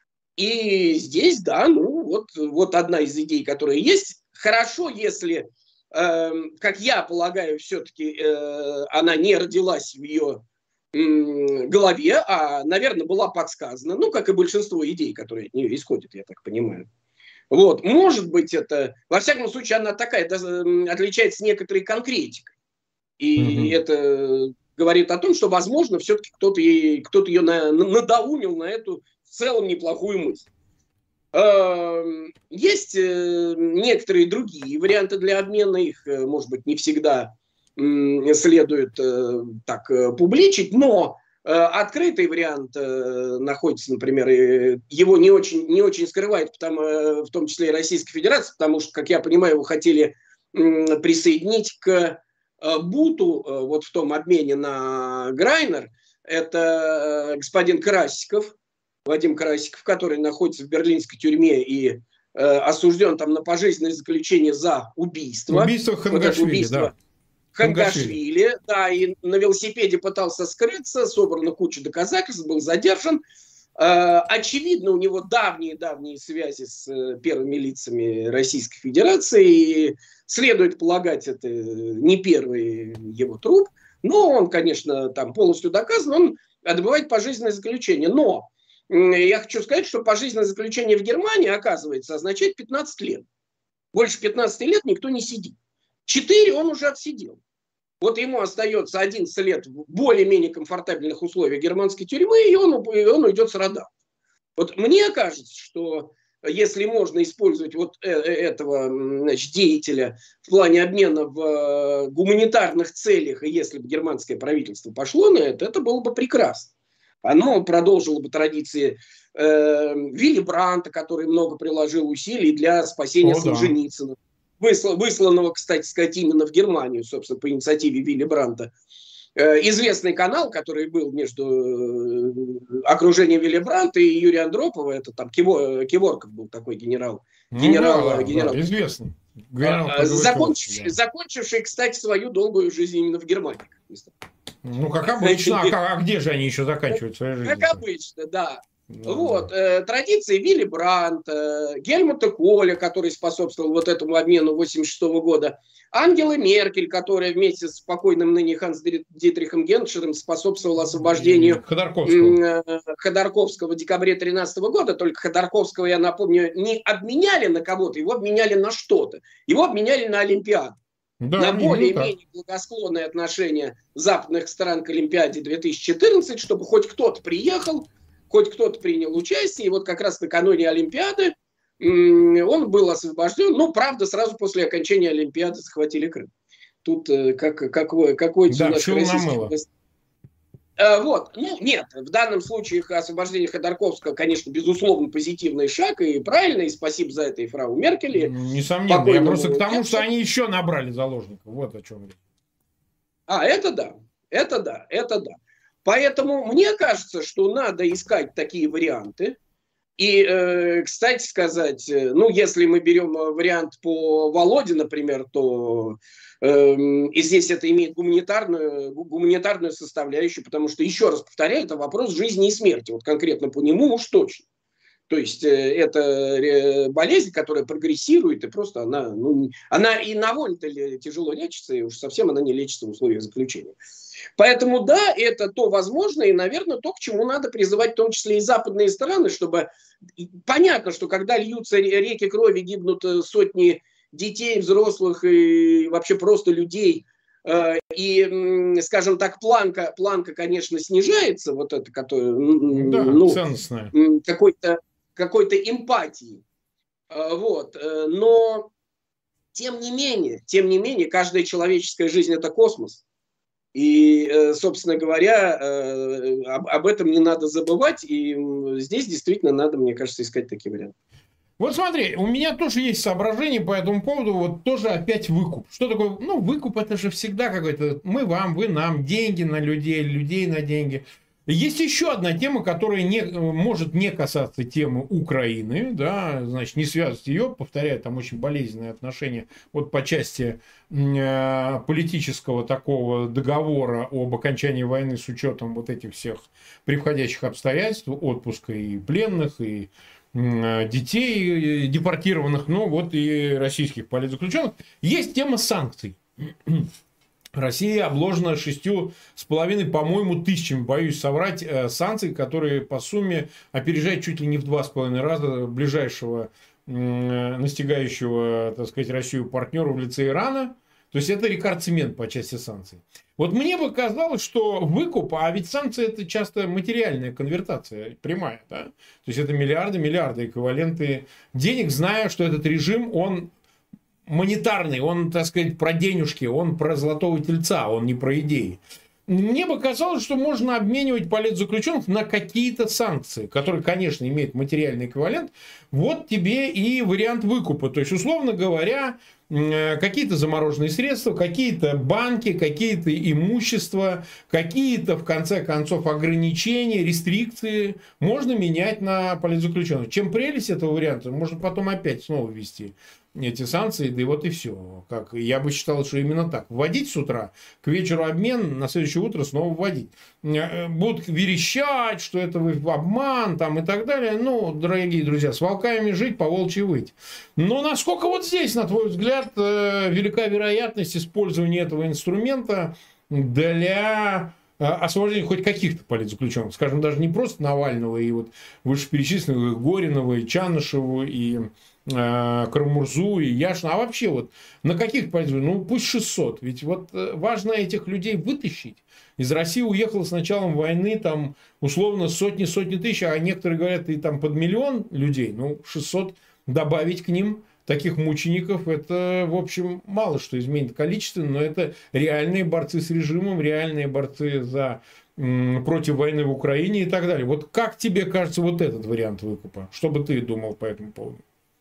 И здесь, да, ну, вот, вот одна из идей, которая есть. Хорошо, если, э, как я полагаю, все-таки э, она не родилась в ее голове, а, наверное, была подсказана, ну, как и большинство идей, которые от нее исходят, я так понимаю. Вот, может быть, это, во всяком случае, она такая, отличается некоторой конкретикой. И mm-hmm. это говорит о том, что, возможно, все-таки кто-то, ей, кто-то ее на, надоумил на эту в целом неплохую мысль. Есть некоторые другие варианты для обмена, их, может быть, не всегда следует э, так э, публичить, но э, открытый вариант э, находится, например, и его не очень, не очень скрывает, потому, э, в том числе и Российская Федерация, потому что, как я понимаю, его хотели э, присоединить к э, Буту, э, вот в том обмене на Грайнер, это э, господин Красиков, Вадим Красиков, который находится в берлинской тюрьме и э, осужден там на пожизненное заключение за убийство. Убийство Хангашвили, вот да. Хангашвили, да, и на велосипеде пытался скрыться, собрана куча доказательств, был задержан. Э, очевидно, у него давние-давние связи с э, первыми лицами Российской Федерации, и следует полагать, это не первый его труп, но он, конечно, там полностью доказан, он отбывает пожизненное заключение. Но э, я хочу сказать, что пожизненное заключение в Германии, оказывается, означает пятнадцать лет. Больше пятнадцати лет никто не сидит. Четыре он уже отсидел. Вот ему остается одиннадцать лет в более-менее комфортабельных условиях германской тюрьмы, и он, и он уйдет с радара. Вот мне кажется, что если можно использовать вот этого, значит, деятеля в плане обмена в гуманитарных целях, и если бы германское правительство пошло на это, это было бы прекрасно. Оно продолжило бы традиции э, Вилли Брандта, который много приложил усилий для спасения О, Солженицына. Да. Высланного, кстати сказать, именно в Германию, собственно, по инициативе Вилли Брандта. Известный канал, который был между окружением Вилли Брандта и Юрия Андропова, это там Киворков был такой генерал. Ну, генерал, да, генерал. Да, известный. Генерал, закончивший, да. закончивший, кстати, свою долгую жизнь именно в Германии. Ну, как обычно. А, а где же они еще заканчивают свою жизнь? Как обычно, да. Да. Вот, э, традиции Вилли Брандта, Гельмута Коля, который способствовал вот этому обмену восемьдесят шестого года, Ангелы Меркель, которая вместе с покойным ныне Ханс Дитрихом Геншером способствовала освобождению Ходорковского. Э, Ходорковского в декабре две тысячи тринадцатого года, только Ходорковского, я напомню, не обменяли на кого-то, его обменяли на что-то, его обменяли на Олимпиаду. Да, на более-менее благосклонное отношение западных стран к Олимпиаде две тысячи четырнадцать, чтобы хоть кто-то приехал, хоть кто-то принял участие, и вот как раз накануне Олимпиады он был освобожден, ну, правда, сразу после окончания Олимпиады захватили Крым. Тут как, какой, какой да, российский... Вот, ну нет, в данном случае освобождение Ходорковского, конечно, безусловно, позитивный шаг и правильный, и спасибо за это и фрау Меркель. Несомненно, я просто к тому, что они еще набрали заложников, вот о чем речь. А, это да, это да, это да. Поэтому мне кажется, что надо искать такие варианты. И, э, кстати сказать, ну, если мы берем вариант по Володе, например, то э, и здесь это имеет гуманитарную, гуманитарную составляющую, потому что, еще раз повторяю, это вопрос жизни и смерти. Вот конкретно по нему уж точно. То есть э, это болезнь, которая прогрессирует, и просто она, ну, она и на воле-то тяжело лечится, и уж совсем она не лечится в условиях заключения. Поэтому да, это то возможно, и, наверное, то, к чему надо призывать в том числе и западные страны, чтобы... Понятно, что когда льются реки крови, гибнут сотни детей, взрослых и вообще просто людей, и, скажем так, планка, планка, конечно, снижается, вот это, которая, да, ну, ценностная. какой-то, какой-то эмпатии. Вот. Но, тем не менее, тем не менее, каждая человеческая жизнь – это космос. И, собственно говоря, об, об этом не надо забывать. И здесь действительно надо, мне кажется, искать такие варианты. Вот смотри, у меня тоже есть соображения по этому поводу, вот тоже опять выкуп. Что такое? Ну, выкуп это же всегда какой-то, мы вам, вы нам, деньги на людей, людей на деньги. Есть еще одна тема, которая не, может не касаться темы Украины, да, значит, не связывать ее, повторяю, там очень болезненные отношения вот по части э, политического такого договора об окончании войны с учетом вот этих всех превходящих обстоятельств, отпуска и пленных, и э, детей депортированных, ну вот и российских политзаключенных. Есть тема санкций. Россия обложена шестью с половиной, по-моему, тысячами, боюсь соврать, санкций, которые по сумме опережают чуть ли не в два с половиной раза ближайшего настигающего, так сказать, Россию партнера в лице Ирана. То есть это рекордсмен по части санкций. Вот мне бы казалось, что выкуп, а ведь санкции это часто материальная конвертация, прямая, да? То есть это миллиарды, миллиарды эквиваленты денег, зная, что этот режим, он монетарный, он, так сказать, про денежки, он про золотого тельца, он не про идеи. Мне бы казалось, что можно обменивать политзаключенных на какие-то санкции, которые, конечно, имеют материальный эквивалент. Вот тебе и вариант выкупа. То есть, условно говоря, какие-то замороженные средства, какие-то банки, какие-то имущества, какие-то, в конце концов, ограничения, рестрикции можно менять на политзаключенных. Чем прелесть этого варианта? Можно потом опять снова ввести эти санкции, да и вот и все. Как, я бы считал, что именно так. Вводить с утра, к вечеру обмен, на следующее утро снова вводить. Будут верещать, что это обман там, и так далее. Ну, дорогие друзья, с волками жить, по волчьи выть. Но насколько вот здесь, на твой взгляд, велика вероятность использования этого инструмента для освобождения хоть каких-то политзаключенных? Скажем, даже не просто Навального и вот вышеперечисленных Горинова, и Чанышеву, и Карамурзу и Яшина, а вообще вот на каких политзаключенных? Ну, пусть шестьсот. Ведь вот важно этих людей вытащить. Из России уехало с началом войны там условно сотни-сотни тысяч, а некоторые говорят и там под миллион людей. Ну, шестьсот добавить к ним таких мучеников, это, в общем, мало что изменит количество, но это реальные борцы с режимом, реальные борцы за, против войны в Украине и так далее. Вот как тебе кажется вот этот вариант выкупа? Что бы ты думал по этому поводу?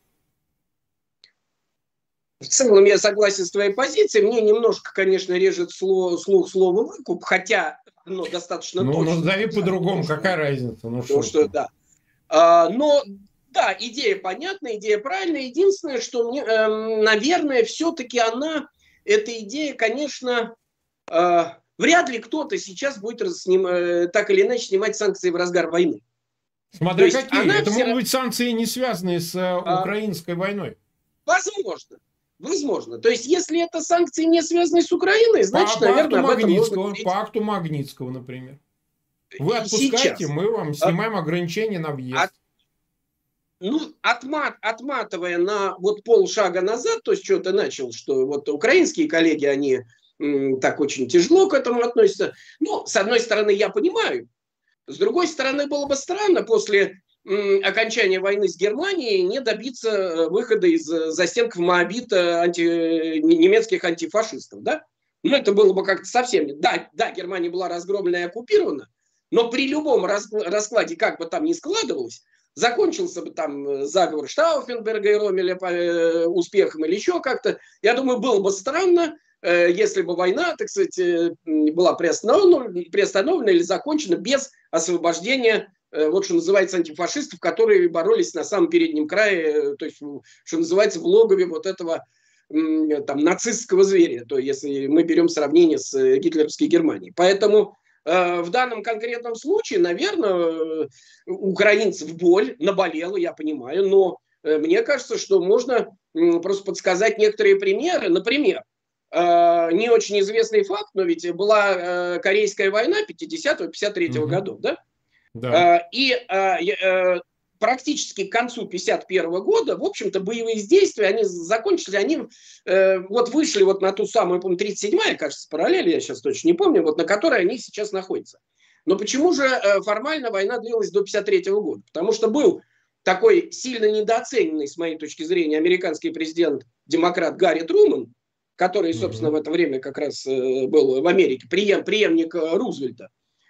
В целом я согласен с твоей позицией. Мне немножко, конечно, режет слух, слух слово «выкуп», хотя оно достаточно ну, точно. Ну, назови по-другому, какая разница? Ну, то, что, да. а, но, да, идея понятна, идея правильная. Единственное, что, мне, э, наверное, все-таки она, эта идея, конечно, э, вряд ли кто-то сейчас будет сним, э, так или иначе снимать санкции в разгар войны. Смотря какие. Это могут быть санкции, не связанные с а, украинской войной. Возможно. Возможно. То есть, если это санкции, не связанные с Украиной, значит, по наверное, об этом можно говорить. По акту Магнитского, например. Вы отпускаете, сейчас. Мы вам снимаем от, ограничения на въезд. От, ну, отмат, отматывая на вот полшага назад, то есть, что ты начал, что вот украинские коллеги, они м, так очень тяжело к этому относятся. Ну, с одной стороны, я понимаю. С другой стороны, было бы странно после окончания войны с Германией не добиться выхода из застенков Моабита анти, немецких антифашистов, да? Ну, это было бы как-то совсем... Да, да, Германия была разгромлена и оккупирована, но при любом раскладе, как бы там ни складывалось, закончился бы там заговор Штауфенберга и Роммеля по успехам или еще как-то. Я думаю, было бы странно, если бы война, так сказать, была приостановлена, приостановлена или закончена без освобождения, вот что называется, антифашистов, которые боролись на самом переднем крае, то есть, что называется, в логове вот этого там нацистского зверя, то если мы берем сравнение с гитлеровской Германией. Поэтому э, в данном конкретном случае, наверное, украинцев боль наболела, я понимаю, но э, мне кажется, что можно э, просто подсказать некоторые примеры. Например, э, не очень известный факт, но ведь была э, Корейская война пятидесятого-пятьдесят третьего Угу. годов, да? Да. Э, и э, э, практически к концу пятьдесят первого года, в общем-то, боевые действия, они закончились, они э, вот вышли вот на ту самую, по-моему, тридцать седьмая, кажется, параллель, я сейчас точно не помню, вот на которой они сейчас находятся. Но почему же э, формально война длилась до пятьдесят третьего года? Потому что был такой сильно недооцененный, с моей точки зрения, американский президент-демократ Гарри Трумэн, который, собственно, mm-hmm. в это время как раз э, был в Америке, преем, преемник э, Рузвельта.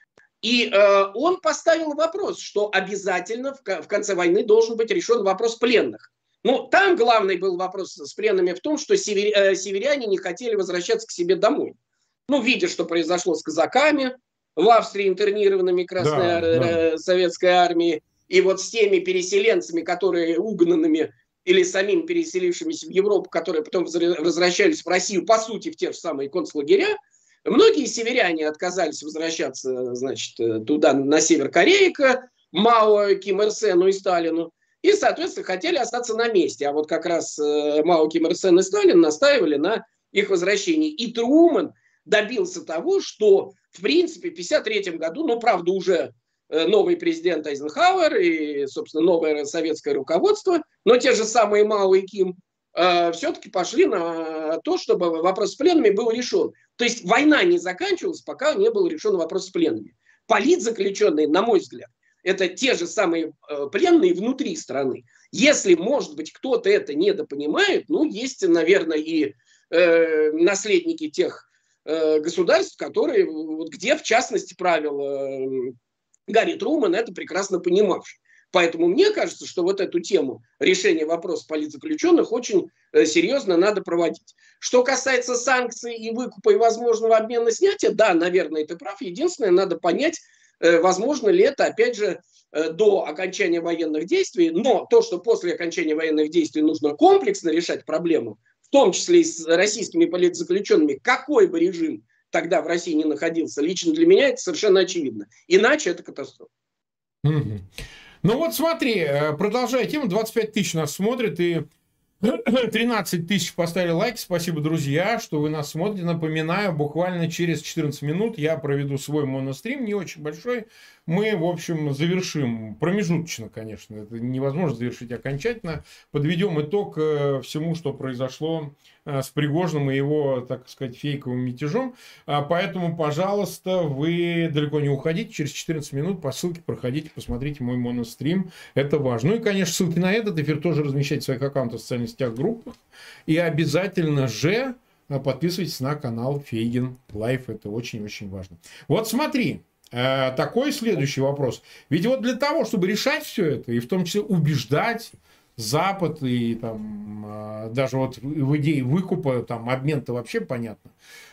И э, он поставил вопрос, что обязательно в, в конце войны должен быть решен вопрос пленных. Ну, там главный был вопрос с пленными в том, что север, э, северяне не хотели возвращаться к себе домой. Ну, видя, что произошло с казаками в Австрии, интернированными Красной да, ар- да. Советской армией, и вот с теми переселенцами, которые угнанными или самим переселившимися в Европу, которые потом возвращались в Россию, по сути, в те же самые концлагеря. Многие северяне отказались возвращаться, значит, туда, на север Кореи, к Мао, Ким Ир Сену и Сталину, и, соответственно, хотели остаться на месте. А вот как раз Мао, Ким Ир Сен и Сталин настаивали на их возвращении. И Трумэн добился того, что, в принципе, в тысяча девятьсот пятьдесят третьем году, ну, правда, уже новый президент Эйзенхауэр и, собственно, новое советское руководство, но те же самые Мао и Ким, все-таки пошли на то, чтобы вопрос с пленными был решен. То есть война не заканчивалась, пока не был решен вопрос с пленными. Политзаключенные, на мой взгляд, это те же самые пленные внутри страны. Если, может быть, кто-то это недопонимает, ну, есть, наверное, и э, наследники тех э, государств, которые, вот, где, в частности, правил э, Гарри Трумэн, это прекрасно понимавший. Поэтому мне кажется, что вот эту тему решения вопроса политзаключенных очень э, серьезно надо проводить. Что касается санкций и выкупа и возможного обмена снятия, да, наверное, ты прав. Единственное, надо понять, э, возможно ли это, опять же, э, до окончания военных действий. Но то, что после окончания военных действий нужно комплексно решать проблему, в том числе и с российскими политзаключенными, какой бы режим тогда в России не находился, лично для меня это совершенно очевидно. Иначе это катастрофа. Mm-hmm. Ну вот смотри, продолжая тему, двадцать пять тысяч нас смотрит, и тринадцать тысяч поставили лайки. Спасибо, друзья, что вы нас смотрите. Напоминаю, буквально через четырнадцать минут я проведу свой монострим, не очень большой. Мы, в общем, завершим, промежуточно, конечно, это невозможно завершить окончательно. Подведем итог всему, что произошло с Пригожиным и его, так сказать, фейковым мятежом. Поэтому, пожалуйста, вы далеко не уходите. Через четырнадцать минут по ссылке проходите, посмотрите мой монострим. Это важно. Ну и, конечно, ссылки на этот эфир тоже размещайте в своих аккаунтах в социальных сетях, группах. И обязательно же подписывайтесь на канал Фейгин Лайф. Это очень-очень важно. Вот смотри. Такой следующий вопрос. Ведь вот для того, чтобы решать все это, и в том числе убеждать Запад, и там, даже вот в идее выкупа, там, обмен-то вообще понятно,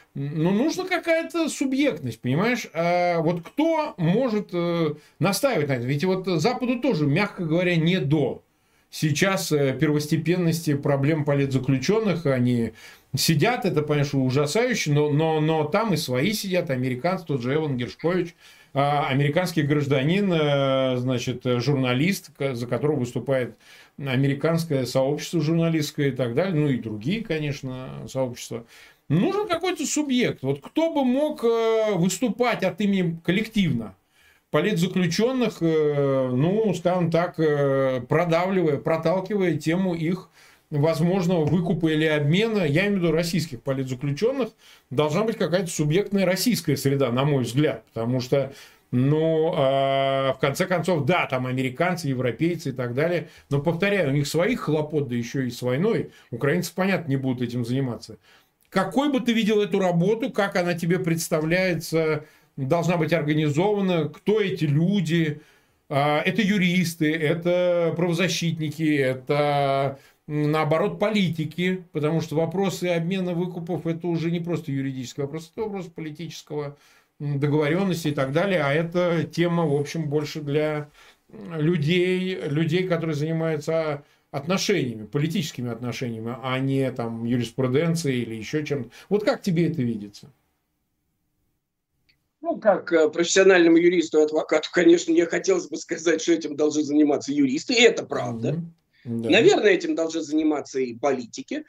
но нужна какая-то субъектность, понимаешь? А вот кто может настаивать на это? Ведь вот Западу тоже, мягко говоря, не до. Сейчас первостепенности проблем политзаключенных, они сидят, это, конечно, ужасающе, но, но, но там и свои сидят, американцы, тот же Эван Гершкович, американский гражданин, значит, журналист, за которого выступает американское сообщество журналистское и так далее, ну и другие, конечно, сообщества. Нужен какой-то субъект. Вот кто бы мог выступать от имени коллективно политзаключенных, ну, скажем так, продавливая, проталкивая тему их возможного выкупа или обмена, я имею в виду российских политзаключенных, должна быть какая-то субъектная российская среда, на мой взгляд. Потому что, ну, э, в конце концов, да, там американцы, европейцы и так далее. Но, повторяю, у них своих хлопот, да еще и с войной. Украинцы, понятно, не будут этим заниматься. какой бы ты видел эту работу, как она тебе представляется, должна быть организована, кто эти люди? Это юристы, это правозащитники, это, наоборот, политики, потому что вопросы обмена выкупов – это уже не просто юридический вопрос, это вопрос политического договоренности и так далее, а это тема, в общем, больше для людей, людей, которые занимаются отношениями, политическими отношениями, а не там юриспруденцией или еще чем-то. Вот как тебе это видится? Ну, как профессиональному юристу, адвокату, конечно, мне хотелось бы сказать, что этим должны заниматься юристы, и это правда. Mm-hmm. Да. Наверное, этим должны заниматься и политики.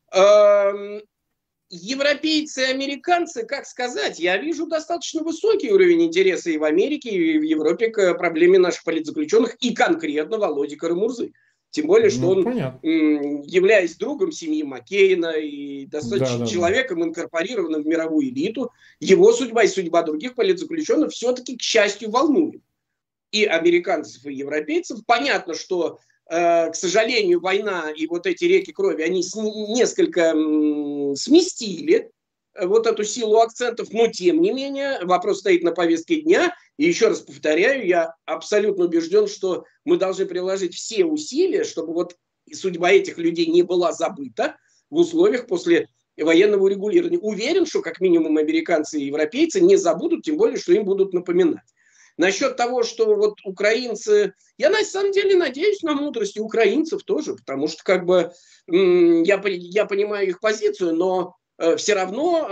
Европейцы и американцы, как сказать, я вижу достаточно высокий уровень интереса и в Америке, и в Европе к проблеме наших политзаключенных, и конкретно Володи Карамурзы. Тем более, что ну, он, понятно. являясь другом семьи Маккейна и достаточно да, да, человеком, да. инкорпорированным в мировую элиту, его судьба и судьба других политзаключенных все-таки, к счастью, волнует и американцев, и европейцев. Понятно, что, э, к сожалению, война и вот эти реки крови, они с, несколько м, сместили вот эту силу акцентов, но тем не менее вопрос стоит на повестке дня. И еще раз повторяю, я абсолютно убежден, что мы должны приложить все усилия, чтобы вот судьба этих людей не была забыта в условиях после военного урегулирования. Уверен, что как минимум американцы и европейцы не забудут, тем более, что им будут напоминать. Насчет того, что вот украинцы... Я на самом деле надеюсь на мудрость и украинцев тоже, потому что как бы я, я понимаю их позицию, но все равно...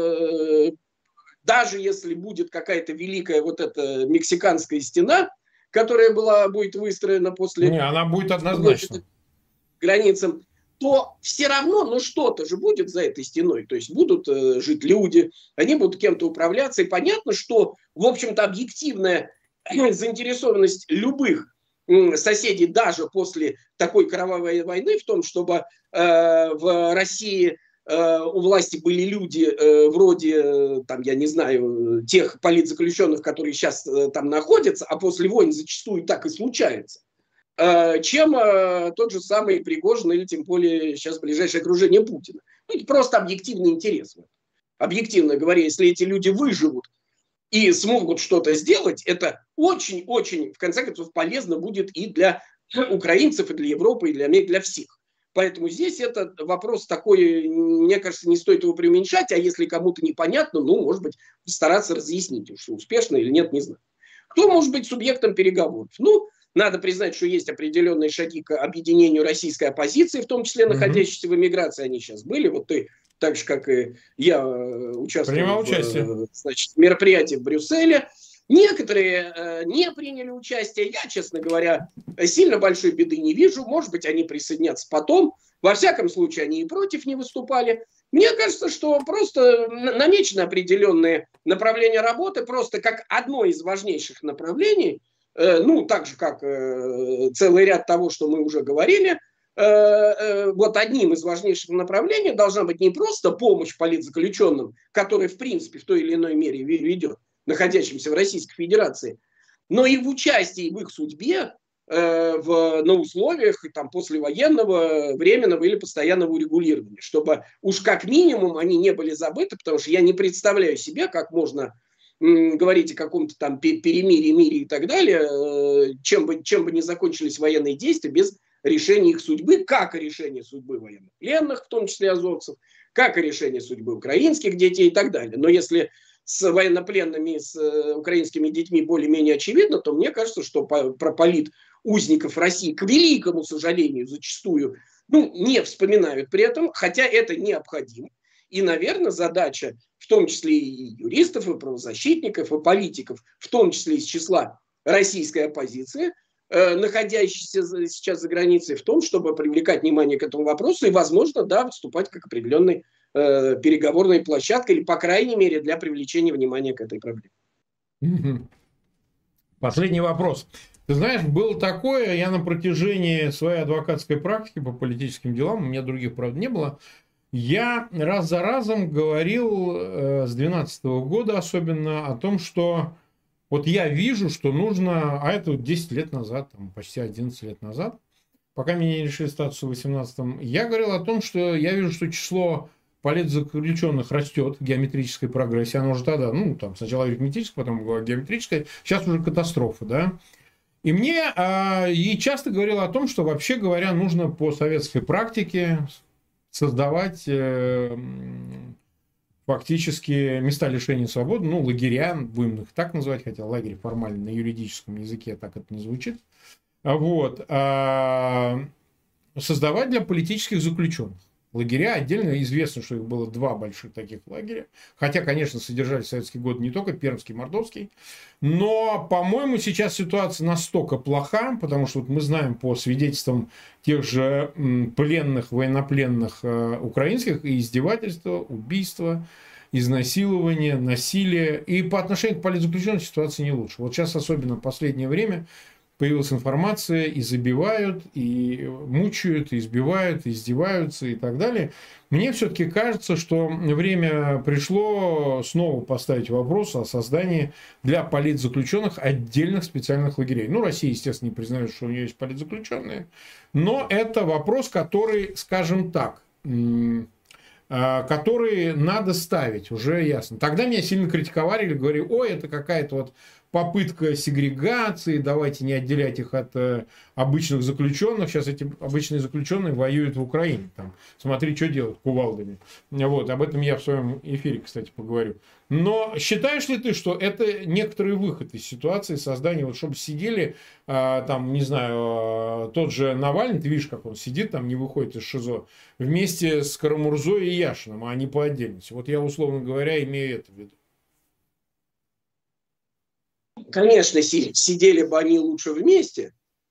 Даже если будет какая-то великая вот эта мексиканская стена, которая была, будет выстроена после... Не, она будет однозначно. Границам, то все равно, ну что-то же будет за этой стеной. То есть будут э, жить люди, они будут кем-то управляться. И понятно, что, в общем-то, объективная заинтересованность любых э, соседей даже после такой кровавой войны в том, чтобы э, в России... у власти были люди э, вроде, там, я не знаю, тех политзаключенных, которые сейчас э, там находятся, а после войны зачастую так и случается, э, чем э, тот же самый Пригожин или тем более сейчас ближайшее окружение Путина. Ну, это просто объективный интерес. Объективно говоря, если эти люди выживут и смогут что-то сделать, это очень-очень, в конце концов, полезно будет и для украинцев, и для Европы, и для Америки, для всех. Поэтому здесь этот вопрос такой, мне кажется, не стоит его преуменьшать, а если кому-то непонятно, ну, может быть, стараться разъяснить, что успешно или нет, не знаю. Кто может быть субъектом переговоров? Ну, надо признать, что есть определенные шаги к объединению российской оппозиции, в том числе находящейся в эмиграции, они сейчас были. Вот ты, так же, как и я, участвовал в, значит, мероприятии в Брюсселе. Некоторые э, не приняли участие. Я, честно говоря, сильно большой беды не вижу. Может быть, они присоединятся потом. Во всяком случае, они и против не выступали. Мне кажется, что просто намечены определенные направления работы, просто как одно из важнейших направлений, э, ну, так же, как э, целый ряд того, что мы уже говорили, э, э, вот одним из важнейших направлений должна быть не просто помощь политзаключенным, которая, в принципе, в той или иной мере ведет, находящимся в Российской Федерации, но и в участии в их судьбе э, в, на условиях там, послевоенного, временного или постоянного урегулирования, чтобы уж как минимум они не были забыты, потому что я не представляю себе, как можно м, говорить о каком-то там перемирии, мире и так далее, э, чем, бы, чем бы ни закончились военные действия без решения их судьбы, как и решение судьбы военнопленных, в том числе азовцев, как и решение судьбы украинских детей и так далее. Но если с военнопленными, с украинскими детьми более-менее очевидно, то мне кажется, что про полит узников России, к великому сожалению, зачастую ну, не вспоминают при этом, хотя это необходимо. И, наверное, задача, в том числе и юристов, и правозащитников, и политиков, в том числе из числа российской оппозиции, э, находящейся сейчас за границей, в том, чтобы привлекать внимание к этому вопросу и, возможно, да, выступать как определенный переговорной площадкой, или, по крайней мере, для привлечения внимания к этой проблеме. Последний вопрос. Ты знаешь, было такое, я на протяжении своей адвокатской практики по политическим делам, у меня других, правда, не было, я раз за разом говорил э, с две тысячи двенадцатого года особенно о том, что вот я вижу, что нужно, а это десять лет назад, там, почти одиннадцать лет назад, пока меня не решили статус в восемнадцатом, я говорил о том, что я вижу, что число политзаключенных растет в геометрической прогрессии. Оно уже тогда, ну, там, сначала арифметическая, потом геометрическая, сейчас уже катастрофа, да. И мне, и часто говорил о том, что, вообще говоря, нужно по советской практике создавать фактически места лишения свободы, ну, лагеря, будем их так называть, хотя лагерь формально на юридическом языке так это не звучит. Вот. Создавать для политических заключенных. Лагеря отдельно, известно, что их было два больших таких лагеря. Хотя, конечно, содержали в советские годы не только Пермский, Мордовский. Но, по-моему, сейчас ситуация настолько плоха, потому что вот мы знаем по свидетельствам тех же пленных, военнопленных э, украинских, и издевательства, убийства, изнасилования, насилия. И по отношению к политзаключенным ситуация не лучше. Вот сейчас, особенно в последнее время, появилась информация, и забивают, и мучают, и избивают, и издеваются, и так далее. Мне все-таки кажется, что время пришло снова поставить вопрос о создании для политзаключенных отдельных специальных лагерей. Ну, Россия, естественно, не признает, что у нее есть политзаключенные, но это вопрос, который, скажем так, который надо ставить, уже ясно. Тогда меня сильно критиковали, или говорили, ой, это какая-то вот попытка сегрегации, давайте не отделять их от э, обычных заключенных. Сейчас эти обычные заключенные воюют в Украине. Там, смотри, что делают кувалдами. Вот, об этом я в своем эфире, кстати, поговорю. Но считаешь ли ты, что это некоторый выход из ситуации создания, вот чтобы сидели, э, там, не знаю, э, тот же Навальный, ты видишь, как он сидит, там не выходит из ШИЗО, вместе с Карамурзой и Яшиным, а не по отдельности. Вот я, условно говоря, имею это в виду. Конечно, сидели бы они лучше вместе.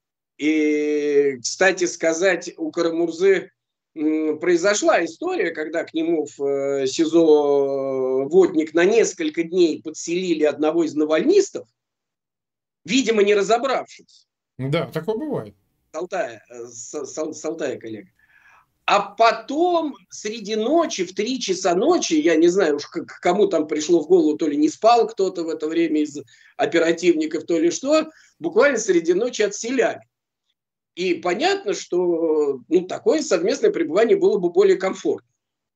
И, кстати сказать, у Карамурзы произошла история, когда к нему в СИЗО Водник на несколько дней подселили одного из навальнистов, видимо, не разобравшись. Да, такое бывает. Салтая, Салтая коллега. А потом среди ночи, в три часа ночи, я не знаю уж к кому там пришло в голову, то ли не спал кто-то в это время из оперативников, то ли что, буквально среди ночи отселяли. И понятно, что ну, такое совместное пребывание было бы более комфортно.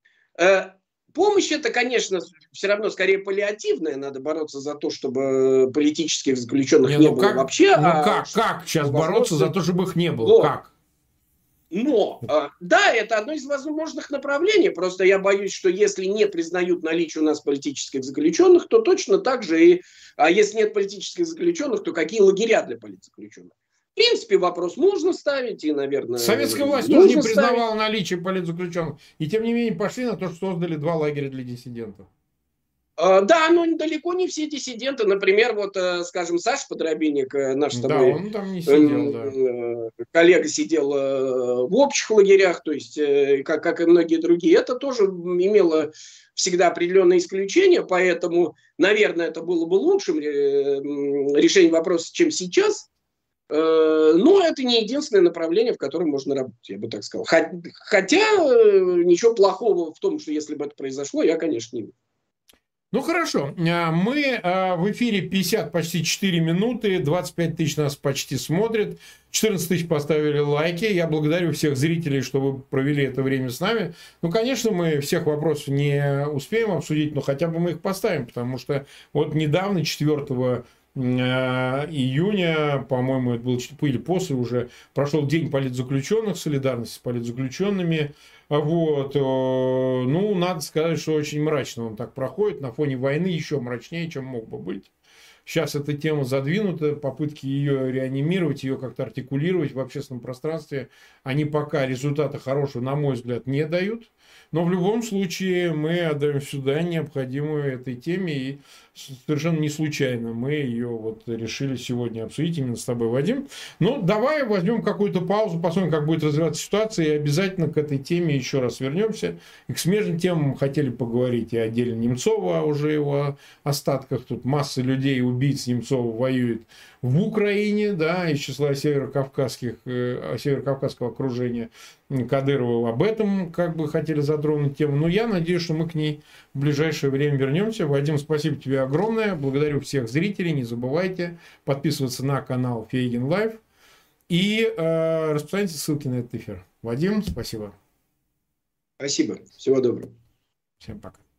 Помощь это, конечно, все равно скорее паллиативная, надо бороться за то, чтобы политических заключенных не, не ну было как, вообще. Ну а как, как сейчас бороться за то, чтобы их не было? Вот. Как? Но, да, это одно из возможных направлений, просто я боюсь, что если не признают наличие у нас политических заключенных, то точно так же и, а если нет политических заключенных, то какие лагеря для политзаключенных? В принципе, вопрос можно ставить, и, наверное... Советская власть тоже не признавала ставить. наличие политзаключенных, и тем не менее пошли на то, что создали два лагеря для диссидентов. Да, но далеко не все диссиденты. Например, вот, скажем, Саша Подробинник, наш с тобой да, он там не сидел, да. коллега, сидел в общих лагерях, то есть, как, как и многие другие. Это тоже имело всегда определенные исключения, поэтому, наверное, это было бы лучшим решением вопроса, чем сейчас. Но это не единственное направление, в котором можно работать, я бы так сказал. Хотя ничего плохого в том, что если бы это произошло, я, конечно, не вижу. Ну хорошо, мы в эфире пятьдесят, почти четыре минуты, двадцать пять тысяч нас почти смотрят, четырнадцать тысяч поставили лайки, я благодарю всех зрителей, что вы провели это время с нами. Ну, конечно, мы всех вопросов не успеем обсудить, но хотя бы мы их поставим, потому что вот недавно, четвёртого июня, по-моему, это было или после уже, прошел день политзаключенных, солидарности с политзаключенными. Вот, ну, надо сказать, что очень мрачно он так проходит, на фоне войны еще мрачнее, чем мог бы быть. Сейчас эта тема задвинута, попытки ее реанимировать, ее как-то артикулировать в общественном пространстве, они пока результата хорошего, на мой взгляд, не дают. Но в любом случае мы отдаем сюда необходимую этой теме, и совершенно не случайно мы ее вот решили сегодня обсудить именно с тобой, Вадим. Ну, давай возьмем какую-то паузу, посмотрим, как будет развиваться ситуация, и обязательно к этой теме еще раз вернемся. И к смежным темам мы хотели поговорить и о деле Немцова, уже его остатках. Тут масса людей, убийц Немцова воюет в Украине, да, из числа северокавказских, э, северокавказского окружения Кадырова. Об этом как бы хотели затронуть тему. Но я надеюсь, что мы к ней в ближайшее время вернемся. Вадим, спасибо тебе огромное. Благодарю всех зрителей. Не забывайте подписываться на канал Фейгин Лайв и э, распространяйте ссылки на этот эфир. Вадим, спасибо. Спасибо. Всего доброго. Всем пока.